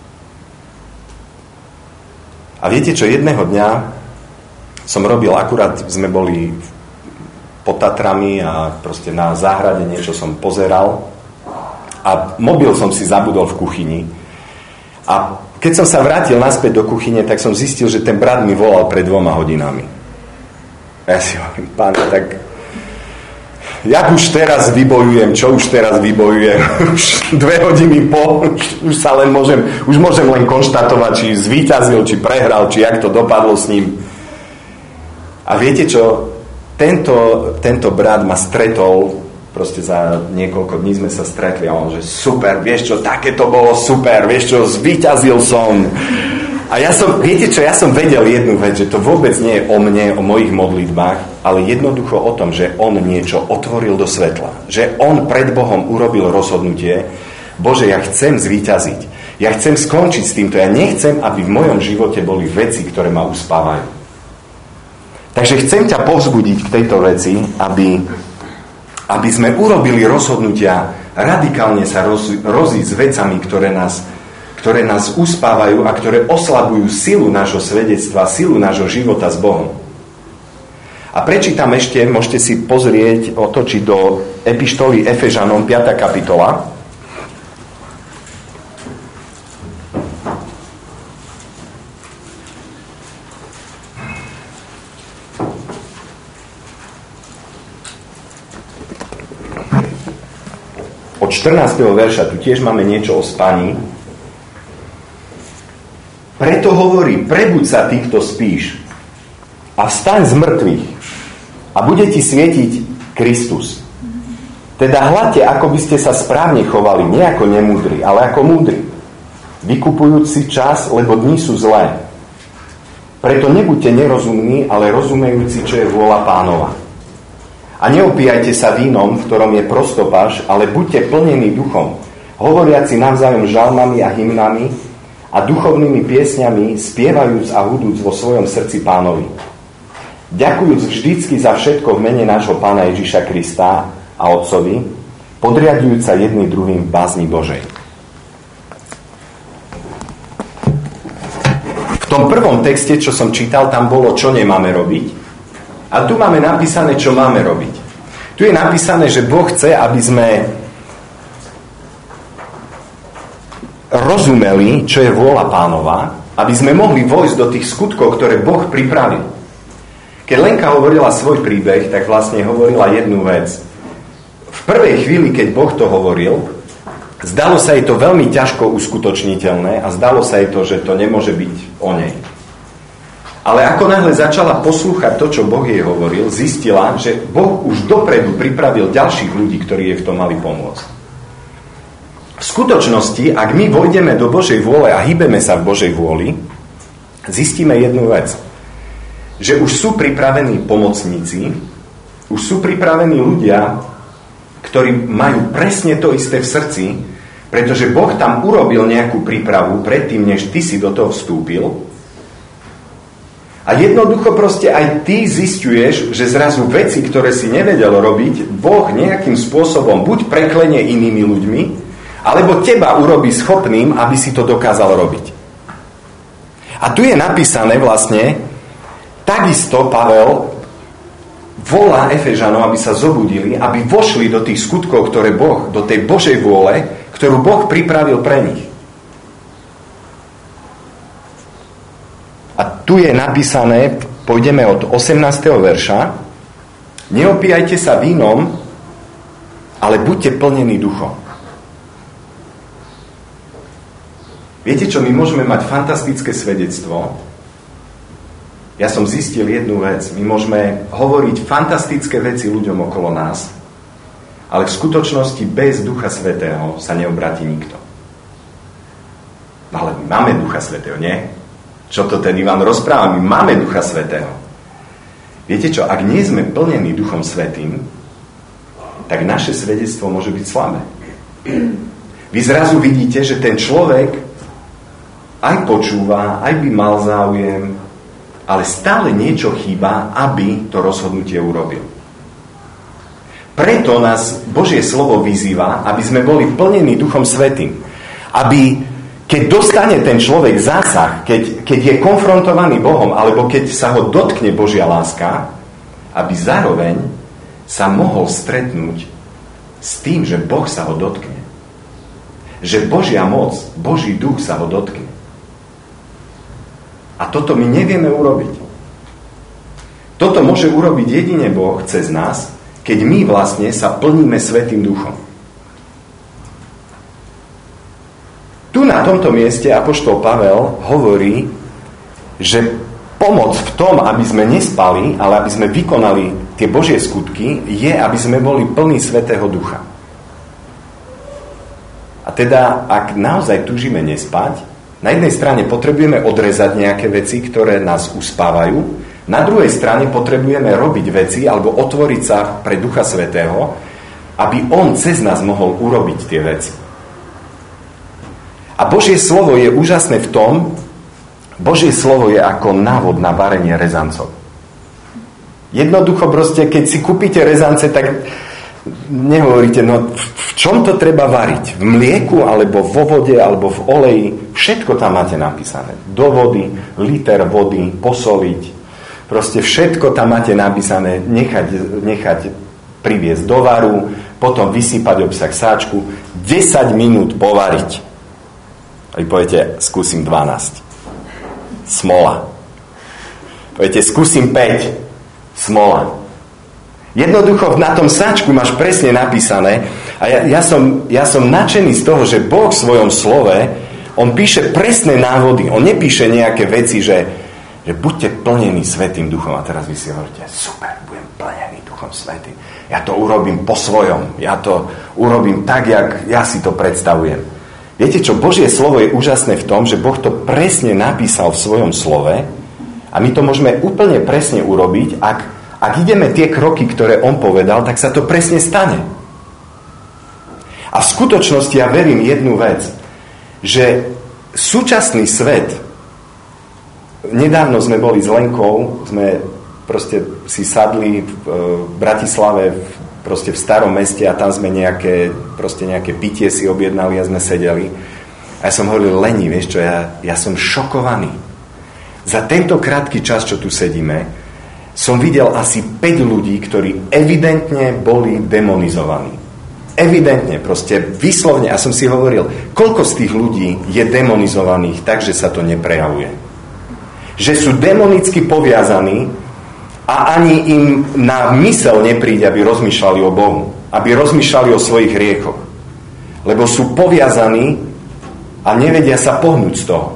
A viete čo, jedného dňa som robil, akurát sme boli pod Tatrami a proste na záhrade niečo som pozeral a mobil som si zabudol v kuchyni. A keď som sa vrátil naspäť do kuchyne, tak som zistil, že ten brat mi volal pred 2 hodinami. A ja si hovorím, Pane, tak jak už teraz vybojujem, čo už teraz vybojujem? Už 2 hodiny po, už môžem len konštatovať, či zvíťazil, či prehral, či jak to dopadlo s ním. A viete čo? Tento brat ma stretol, proste za niekoľko dní sme sa stretli a on, že super, vieš čo, také to bolo super, vieš čo, zvíťazil som. A ja som vedel jednu vec, že to vôbec nie je o mne, o mojich modlitbách, ale jednoducho o tom, že on niečo otvoril do svetla. Že on pred Bohom urobil rozhodnutie, Bože, ja chcem zvíťaziť. Ja chcem skončiť s týmto. Ja nechcem, aby v mojom živote boli veci, ktoré ma uspávajú. Takže chcem ťa povzbudiť k tejto veci, aby sme urobili rozhodnutia radikálne sa rozísť s vecami, ktoré nás uspávajú a ktoré oslabujú silu nášho svedectva, silu nášho života s Bohom. A prečítam ešte, môžete si pozrieť, otočiť do epištoly Efežanom, 5. kapitola. Od 14. verša, tu tiež máme niečo o spaní. Preto hovorí, prebuď sa ty, kto spíš, a vstaň z mŕtvych a bude ti svietiť Kristus. Teda hľadte, ako by ste sa správne chovali, nie ako nemúdri, ale ako múdri, vykupujúc si čas, lebo dni sú zlé. Preto nebuďte nerozumní, ale rozumejúci, čo je vôľa Pánova. A neopíjajte sa vínom, v ktorom je prostopáš, ale buďte plnení duchom, hovoriaci navzájom žalmami a hymnami a duchovnými piesňami, spievajúc a hudúc vo svojom srdci Pánovi. Ďakujúc vždycky za všetko v mene nášho Pána Ježiša Krista a Otcovi, podriadujúc sa jedný druhým v bázni Božej. V tom prvom texte, čo som čítal, tam bolo, čo nemáme robiť. A tu máme napísané, čo máme robiť. Tu je napísané, že Boh chce, aby sme rozumeli, čo je vôľa Pánova, aby sme mohli vojsť do tých skutkov, ktoré Boh pripravil. Keď Lenka hovorila svoj príbeh, tak vlastne hovorila jednu vec. V prvej chvíli, keď Boh to hovoril, zdalo sa jej to veľmi ťažko uskutočniteľné a zdalo sa jej to, že to nemôže byť o nej. Ale ako náhle začala poslúchať to, čo Boh jej hovoril, zistila, že Boh už dopredu pripravil ďalších ľudí, ktorí jej v tom mali pomôcť. V skutočnosti, ak my vojdeme do Božej vôle a hýbeme sa v Božej vôli, zistíme jednu vec. Že už sú pripravení pomocníci, už sú pripravení ľudia, ktorí majú presne to isté v srdci, pretože Boh tam urobil nejakú prípravu predtým, než ty si do toho vstúpil. A jednoducho proste aj ty zisťuješ, že zrazu veci, ktoré si nevedel robiť, Boh nejakým spôsobom buď preklenie inými ľuďmi, alebo teba urobí schopným, aby si to dokázal robiť. A tu je napísané vlastne, takisto Pavel volá Efežanov, aby sa zobudili, aby vošli do tých skutkov, ktoré Boh, do tej Božej vôle, ktorú Boh pripravil pre nich. A tu je napísané, pôjdeme od 18. verša, neopíjajte sa vínom, ale buďte plnení duchom. Viete čo, my môžeme mať fantastické svedectvo. Ja som zistil jednu vec. My môžeme hovoriť fantastické veci ľuďom okolo nás, ale v skutočnosti bez Ducha Svätého sa neobráti nikto. Ale my máme Ducha Svätého, nie? Čo to tedy vám rozprávam? My máme Ducha Svätého. Viete čo, ak nie sme plnení Duchom Svätým, tak naše svedectvo môže byť slabé. Vy zrazu vidíte, že ten človek aj počúva, aj by mal záujem, ale stále niečo chýba, aby to rozhodnutie urobil. Preto nás Božie slovo vyzýva, aby sme boli plnení Duchom Svätým. Aby, keď dostane ten človek zásah, keď je konfrontovaný Bohom, alebo keď sa ho dotkne Božia láska, aby zároveň sa mohol stretnúť s tým, že Boh sa ho dotkne. Že Božia moc, Boží duch sa ho dotkne. A toto my nevieme urobiť. Toto môže urobiť jedine Boh cez nás, keď my vlastne sa plníme Svätým Duchom. Tu na tomto mieste apoštol Pavel hovorí, že pomoc v tom, aby sme nespali, ale aby sme vykonali tie Božie skutky, je, aby sme boli plní Svätého Ducha. A teda, ak naozaj túžime nespať, na jednej strane potrebujeme odrezať nejaké veci, ktoré nás uspávajú, na druhej strane potrebujeme robiť veci alebo otvoriť sa pre Ducha Svätého, aby on cez nás mohol urobiť tie veci. A Božie slovo je úžasné v tom, Božie slovo je ako návod na varenie rezancov. Jednoducho proste, keď si kúpite rezance, tak nehovoríte, no v čom to treba variť? V mlieku, alebo vo vode, alebo v oleji? Všetko tam máte napísané. Do vody, liter vody, posoliť. Proste všetko tam máte napísané, nechať priviesť do varu, potom vysypať obsah sáčku, 10 minút povariť. A vy poviete, skúsim 12. Smola. Poviete, skúsim 5. Smola. Jednoducho na tom sáčku máš presne napísané a ja som nadšený z toho, že Boh v svojom slove, on píše presné návody, on nepíše nejaké veci, že buďte plnení Svätým Duchom. A teraz vy si hovoríte, super, budem plnený Duchom Svätým. Ja to urobím po svojom, ja to urobím tak, jak ja si to predstavujem. Viete čo, Božie slovo je úžasné v tom, že Boh to presne napísal v svojom slove a my to môžeme úplne presne urobiť, ak ideme tie kroky, ktoré on povedal, tak sa to presne stane. A v skutočnosti ja verím jednu vec, že súčasný svet, nedávno sme boli s Lenkou, sme proste si sadli v Bratislave, proste v starom meste a tam sme nejaké pitie si objednali a sme sedeli. A ja som hovoril, Leni, vieš čo, ja som šokovaný. Za tento krátky čas, čo tu sedíme, som videl asi 5 ľudí, ktorí evidentne boli demonizovaní. Evidentne, proste vyslovne. A som si hovoril, koľko z tých ľudí je demonizovaných tak, že sa to neprejavuje. Že sú demonicky poviazaní a ani im na myseľ nepríde, aby rozmýšľali o Bohu. Aby rozmýšľali o svojich hriechoch. Lebo sú poviazaní a nevedia sa pohnúť z toho.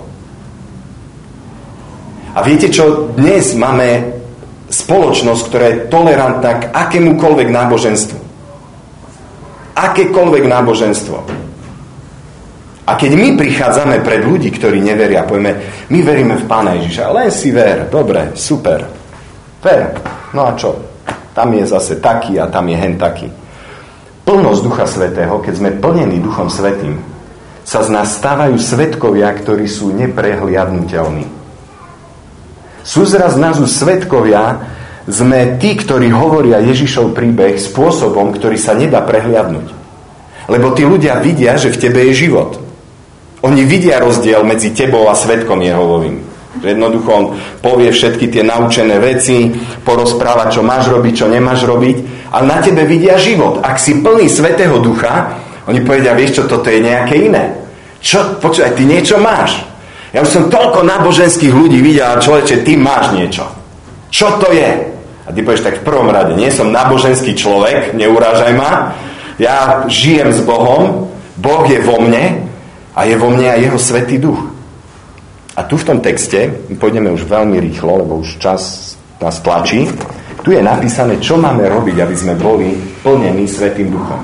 A viete čo? Dnes máme spoločnosť, ktorá je tolerantná k akémukoľvek náboženstvu. Akékoľvek náboženstvo. A keď my prichádzame pred ľudí, ktorí neveria, povieme, my veríme v Pána Ježiša, len si ver, dobre, super, ver, no a čo? Tam je zase taký a tam je hen taký. Plnosť Ducha Svätého, keď sme plnení Duchom Svätým, sa z nás stávajú svedkovia, ktorí sú neprehliadnutelní. Sú zraz nás svedkovia, sme tí, ktorí hovoria Ježišov príbeh spôsobom, ktorý sa nedá prehliadnúť. Lebo tí ľudia vidia, že v tebe je život. Oni vidia rozdiel medzi tebou a svedkom Jehovovým. Jednoducho on povie všetky tie naučené veci, porozpráva, čo máš robiť, čo nemáš robiť, ale na tebe vidia život. Ak si plný Svätého Ducha, oni povedia, vieš čo, toto je nejaké iné. Čo? Počúvaj, ty niečo máš. Ja už som toľko náboženských ľudí videl, človeče, ty máš niečo. Čo to je? A ty povieš, tak v prvom rade, nie som náboženský človek, neurážaj ma, ja žijem s Bohom, Boh je vo mne A je vo mne aj jeho Svätý Duch. A tu v tom texte, pôjdeme už veľmi rýchlo, lebo už čas nás tlačí, tu je napísané, čo máme robiť, aby sme boli plnení Svätým Duchom.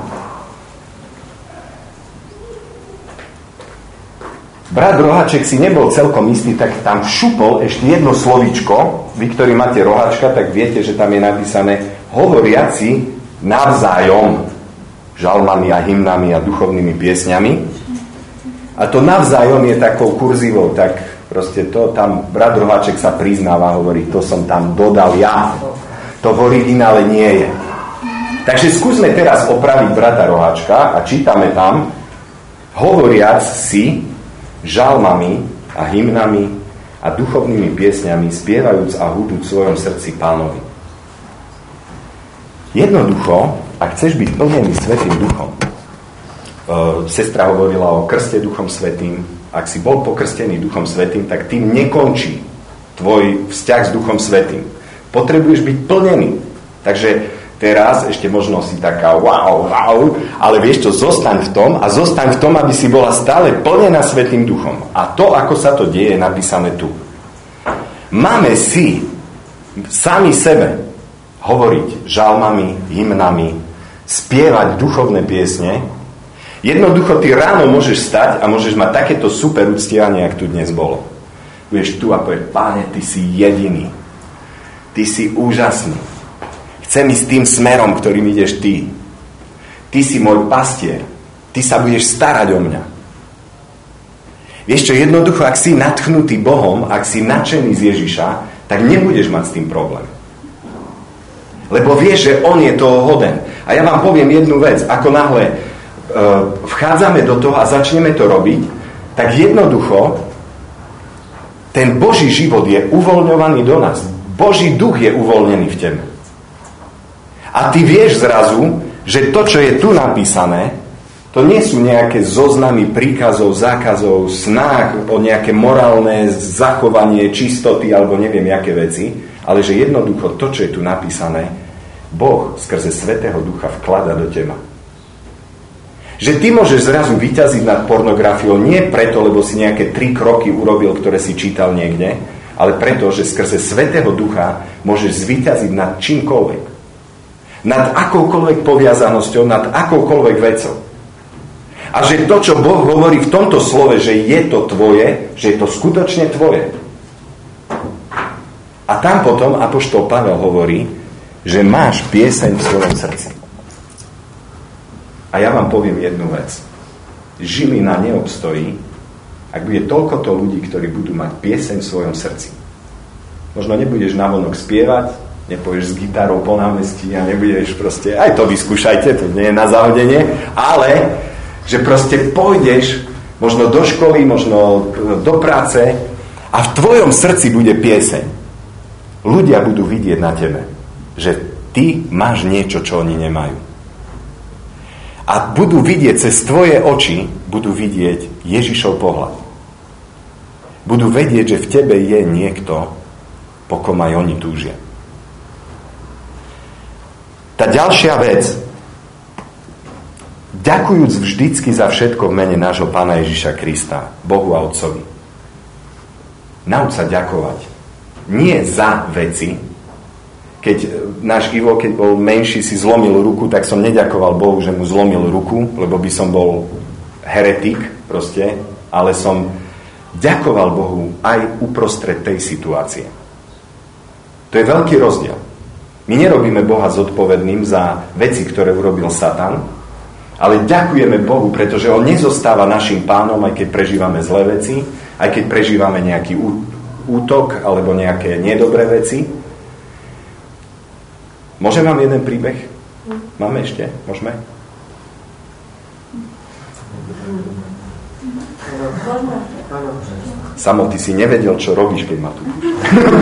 Brat Roháček si nebol celkom istý, tak tam šupol ešte jedno slovíčko. Vy, ktorí máte roháčka, tak viete, že tam je napísané hovoriaci navzájom žalmami a hymnami a duchovnými piesňami. A to navzájom je takou kurzívou, tak proste to tam brat Roháček sa priznáva, hovorí, to som tam dodal ja. To v originále nie je. Takže skúsme teraz opraviť brata Roháčka a čítame tam, hovoriac si žalmami a hymnami a duchovnými piesňami, spievajúc a hudúc v svojom srdci Pánovi. Jednoducho, ak chceš byť plnený Svätým Duchom, sestra hovorila o krste Duchom Svätým, ak si bol pokrstený Duchom Svätým, tak tým nekončí tvoj vzťah s Duchom Svätým. Potrebuješ byť plnený. Takže teraz ešte možno si taká wow, ale vieš čo, zostaň v tom, aby si bola stále plnená Svätým Duchom. A to, ako sa to deje, je napísané tu. Máme si sami sebe hovoriť žalmami, hymnami, spievať duchovné piesne. Jednoducho ty ráno môžeš stať a môžeš mať takéto super uctievanie, jak tu dnes bolo. Budeš tu a povieš, Páne, ty si jediný. Ty si úžasný. Chcem ísť tým smerom, ktorým ideš ty. Ty si môj pastier. Ty sa budeš starať o mňa. Vieš čo, jednoducho, ak si nadchnutý Bohom, ak si nadšený z Ježiša, tak nebudeš mať s tým problém. Lebo vieš, že on je toho hoden. A ja vám poviem jednu vec. Ako náhle vchádzame do toho a začneme to robiť, tak jednoducho ten Boží život je uvoľňovaný do nás. Boží duch je uvoľnený v tebe. A ty vieš zrazu, že to, čo je tu napísané, to nie sú nejaké zoznamy príkazov, zákazov, snách o nejaké morálne zachovanie čistoty alebo neviem aké veci, ale že jednoducho to, čo je tu napísané, Boh skrze Svätého Ducha vklada do teba. Že ty môžeš zrazu vyťaziť nad pornografiou nie preto, lebo si nejaké 3 kroky urobil, ktoré si čítal niekde, ale preto, že skrze Svätého Ducha môžeš zvíťaziť nad čímkoľvek. Nad akoukoľvek poviazanosťou, nad akoukoľvek vecou. A že to, čo Boh hovorí v tomto slove, že je to tvoje, že je to skutočne tvoje. A tam potom apoštol Pavel hovorí, že máš pieseň v svojom srdci. A ja vám poviem jednu vec. Žilina neobstojí, ak bude toľkoto ľudí, ktorí budú mať pieseň v svojom srdci. Možno nebudeš navonok spievať, nepôjdeš s gitarou po námestí a nebudeš proste, aj to vyskúšajte, to nie je na zahodenie, ale že proste pôjdeš možno do školy, možno do práce a v tvojom srdci bude pieseň. Ľudia budú vidieť na tebe, že ty máš niečo, čo oni nemajú. A budú vidieť cez tvoje oči, budú vidieť Ježišov pohľad. Budú vedieť, že v tebe je niekto, po kom aj oni túžia. Tá ďalšia vec, ďakujúc vždycky za všetko v mene nášho Pána Ježiša Krista, Bohu a Otcovi. Nauč sa ďakovať. Nie za veci. Keď náš Ivo, keď bol menší, si zlomil ruku, tak som neďakoval Bohu, že mu zlomil ruku, lebo by som bol heretik proste, ale som ďakoval Bohu aj uprostred tej situácie. To je veľký rozdiel. My nerobíme Boha zodpovedným za veci, ktoré urobil Satan, ale ďakujeme Bohu, pretože on nezostáva našim pánom, aj keď prežívame zlé veci, aj keď prežívame nejaký útok alebo nejaké nedobré veci. Môžem vám jeden príbeh? Máme ešte? Môžeme? Samo, ty si nevedel, čo robíš, keď ma tu púšťa.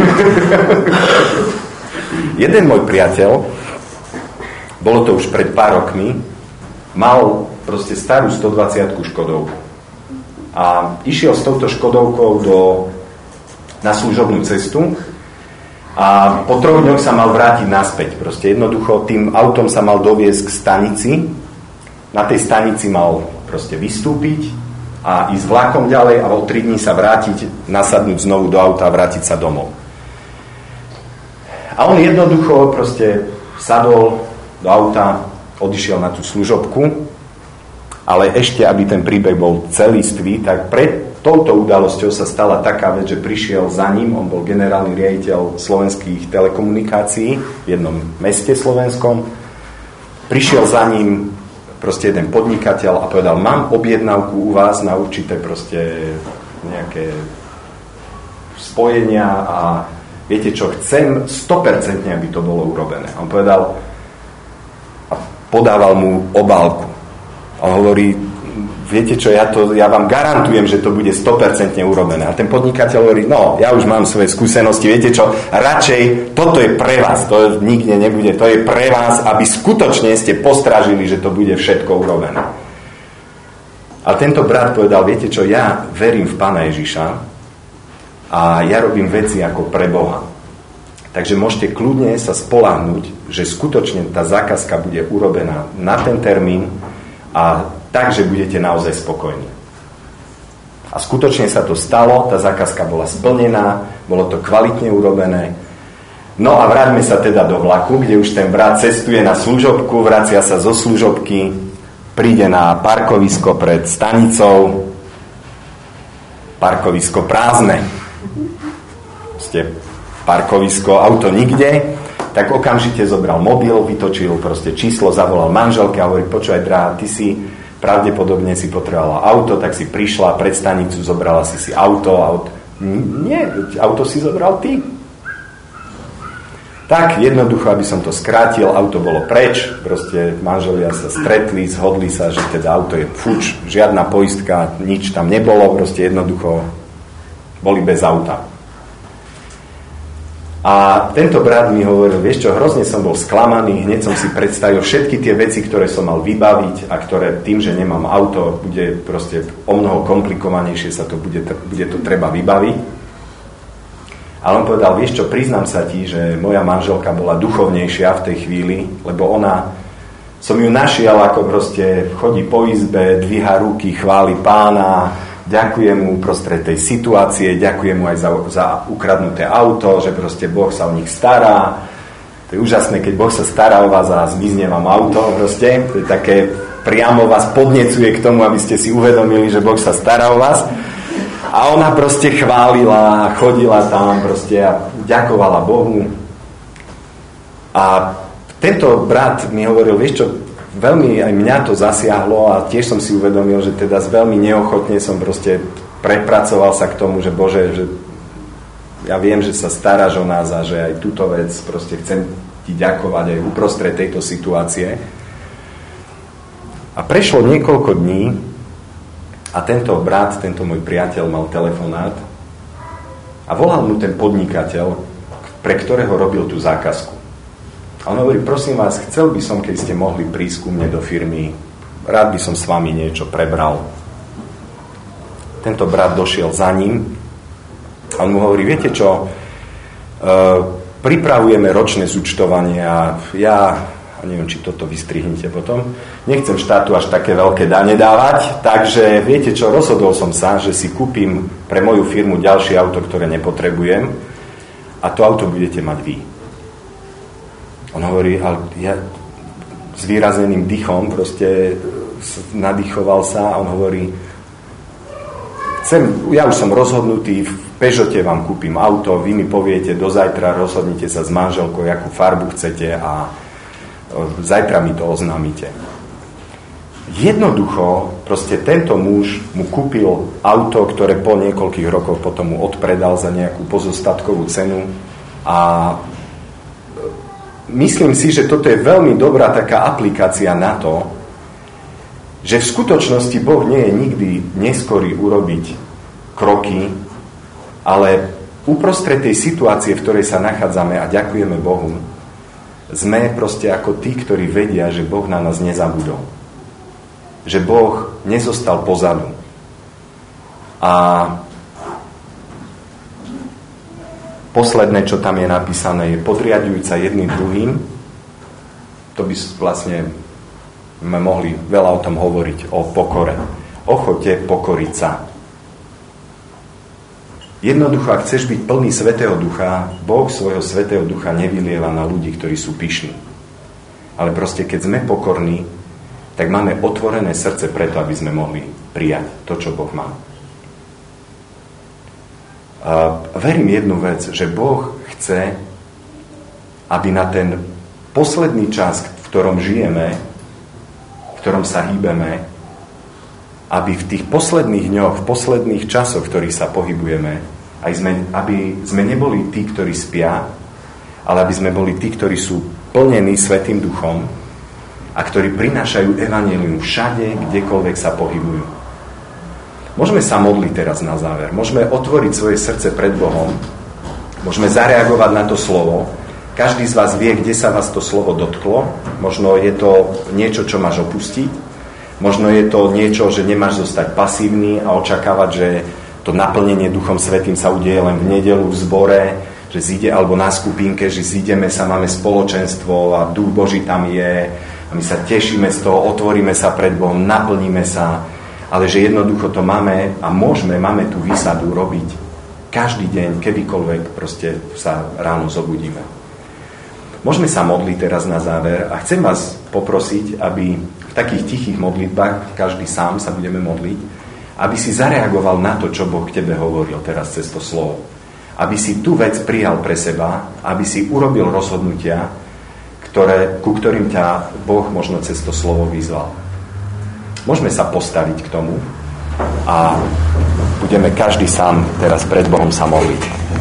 Jeden môj priateľ, bolo to už pred pár rokmi, mal proste starú 120 Škodovku. A išiel s touto Škodovkou na služobnú cestu a po 3 dňoch sa mal vrátiť naspäť. Proste jednoducho tým autom sa mal doviesť k stanici. Na tej stanici mal proste vystúpiť, a ísť vlakom ďalej a o 3 dní sa vrátiť, nasadnúť znovu do auta a vrátiť sa domov. A on jednoducho proste sadol do auta, odišiel na tú služobku, ale ešte, aby ten príbeh bol celistvý, tak pred touto udalosťou sa stala taká vec, že prišiel za ním, on bol generálny riaditeľ slovenských telekomunikácií v jednom meste slovenskom, prišiel za ním proste jeden podnikateľ a povedal, mám objednávku u vás na určité proste nejaké spojenia a viete čo, chcem 100% aby to bolo urobené. On povedal a podával mu obálku. A on hovorí, viete čo, ja vám garantujem, že to bude 100% urobené. A ten podnikateľ hovorí, no, ja už mám svoje skúsenosti, viete čo, radšej toto je pre vás, to nikde nebude, to je pre vás, aby skutočne ste postrážili, že to bude všetko urobené. A tento brat povedal, viete čo, ja verím v Pána Ježiša a ja robím veci ako pre Boha. Takže môžete kľudne sa spoľahnúť, že skutočne tá zákazka bude urobená na ten termín a tak, že budete naozaj spokojní. A skutočne sa to stalo, tá zákazka bola splnená, bolo to kvalitne urobené. No a vráťme sa teda do vlaku, kde už ten brat cestuje na služobku, vracia sa zo služobky, príde na parkovisko pred stanicou, parkovisko prázdne. Parkovisko, auto nikde, tak okamžite zobral mobil, vytočil proste číslo, zavolal manželke a hovorí, počúvaj, drahá, ty si pravdepodobne si potrebovala auto, tak si prišla pred stanicu, zobrala si auto. Nie, auto si zobral ty. Tak jednoducho, aby som to skrátil, auto bolo preč, proste manželia sa stretli, zhodli sa, že teda auto je fuč, žiadna poistka, nič tam nebolo, proste jednoducho boli bez auta. A tento brat mi hovoril, vieš čo, hrozne som bol sklamaný, hneď som si predstavil všetky tie veci, ktoré som mal vybaviť a ktoré tým, že nemám auto, bude proste o mnoho komplikovanejšie sa to bude to treba vybaviť. Ale on povedal, vieš čo, priznám sa ti, že moja manželka bola duchovnejšia v tej chvíli, lebo som ju našiel, ako proste chodí po izbe, dvíha ruky, chváli Pána, ďakujem mu prostred tej situácie, ďakujem mu aj za ukradnuté auto, že proste Boh sa o nich stará. To je úžasné, keď Boh sa stará o vás a zmizne vám auto, proste. To je také, priamo vás podnecuje k tomu, aby ste si uvedomili, že Boh sa stará o vás. A ona proste chválila, chodila tam proste a ďakovala Bohu. A tento brat mi hovoril, vieš čo, veľmi aj mňa to zasiahlo a tiež som si uvedomil, že teda veľmi neochotne som proste prepracoval sa k tomu, že Bože, že ja viem, že sa staráš o nás a že aj túto vec proste chcem ti ďakovať aj uprostred tejto situácie. A prešlo niekoľko dní a tento brat, tento môj priateľ mal telefonát a volal mu ten podnikateľ, pre ktorého robil tú zákazku. A on hovorí, prosím vás, chcel by som, keď ste mohli prísť ku mne do firmy, rád by som s vami niečo prebral. Tento brat došiel za ním a on mu hovorí, viete čo, pripravujeme ročné zúčtovanie a ja neviem, či toto vystrihnete potom, nechcem štátu až také veľké dane dávať, takže viete čo, rozhodol som sa, že si kúpim pre moju firmu ďalšie auto, ktoré nepotrebujem a to auto budete mať vy. On hovorí, ale ja s výrazeným dýchom proste nadýchoval sa a on hovorí, ja už som rozhodnutý, v Peugeote vám kúpim auto, vy mi poviete do zajtra, rozhodnite sa s manželkou, akú farbu chcete a zajtra mi to oznámite. Jednoducho, proste tento muž mu kúpil auto, ktoré po niekoľkých rokoch potom mu odpredal za nejakú pozostatkovú cenu a myslím si, že toto je veľmi dobrá taká aplikácia na to, že v skutočnosti Boh nie je nikdy neskorý urobiť kroky, ale uprostred tej situácie, v ktorej sa nachádzame a ďakujeme Bohu, sme proste ako tí, ktorí vedia, že Boh na nás nezabudol. Že Boh nezostal pozadu. A posledné, čo tam je napísané, je podriaďujúca jedným druhým. To by vlastne sme mohli veľa o tom hovoriť, o pokore. O ochote pokoriť sa. Jednoducho, ak chceš byť plný Svätého Ducha, Boh svojho Svätého Ducha nevylieva na ľudí, ktorí sú pyšní. Ale proste, keď sme pokorní, tak máme otvorené srdce preto, aby sme mohli prijať to, čo Boh má. A verím jednu vec, že Boh chce, aby na ten posledný čas, v ktorom žijeme, v ktorom sa hýbeme, aby v tých posledných dňoch, v posledných časoch, v ktorých sa pohybujeme, aby sme neboli tí, ktorí spia, ale aby sme boli tí, ktorí sú plnení Svätým Duchom a ktorí prinášajú evanjelium všade, kdekoľvek sa pohybujú. Môžeme sa modliť teraz na záver. Môžeme otvoriť svoje srdce pred Bohom. Môžeme zareagovať na to slovo. Každý z vás vie, kde sa vás to slovo dotklo. Možno je to niečo, čo máš opustiť. Možno je to niečo, že nemáš zostať pasívny a očakávať, že to naplnenie Duchom Svätým sa udeje len v nedeľu v zbore, že zíde, alebo na skupinke, že zídeme sa, máme spoločenstvo a Duch Boží tam je a my sa tešíme z toho, otvoríme sa pred Bohom, naplníme sa, ale že jednoducho to máme a máme tú výsadu robiť každý deň, kedykoľvek proste sa ráno zobudíme. Môžeme sa modliť teraz na záver a chcem vás poprosiť, aby v takých tichých modlitbách, každý sám sa budeme modliť, aby si zareagoval na to, čo Boh k tebe hovoril teraz cez to slovo. Aby si tú vec prijal pre seba, aby si urobil rozhodnutia, ku ktorým ťa Boh možno cez to slovo vyzval. Môžeme sa postaviť k tomu a budeme každý sám teraz pred Bohom sa modliť.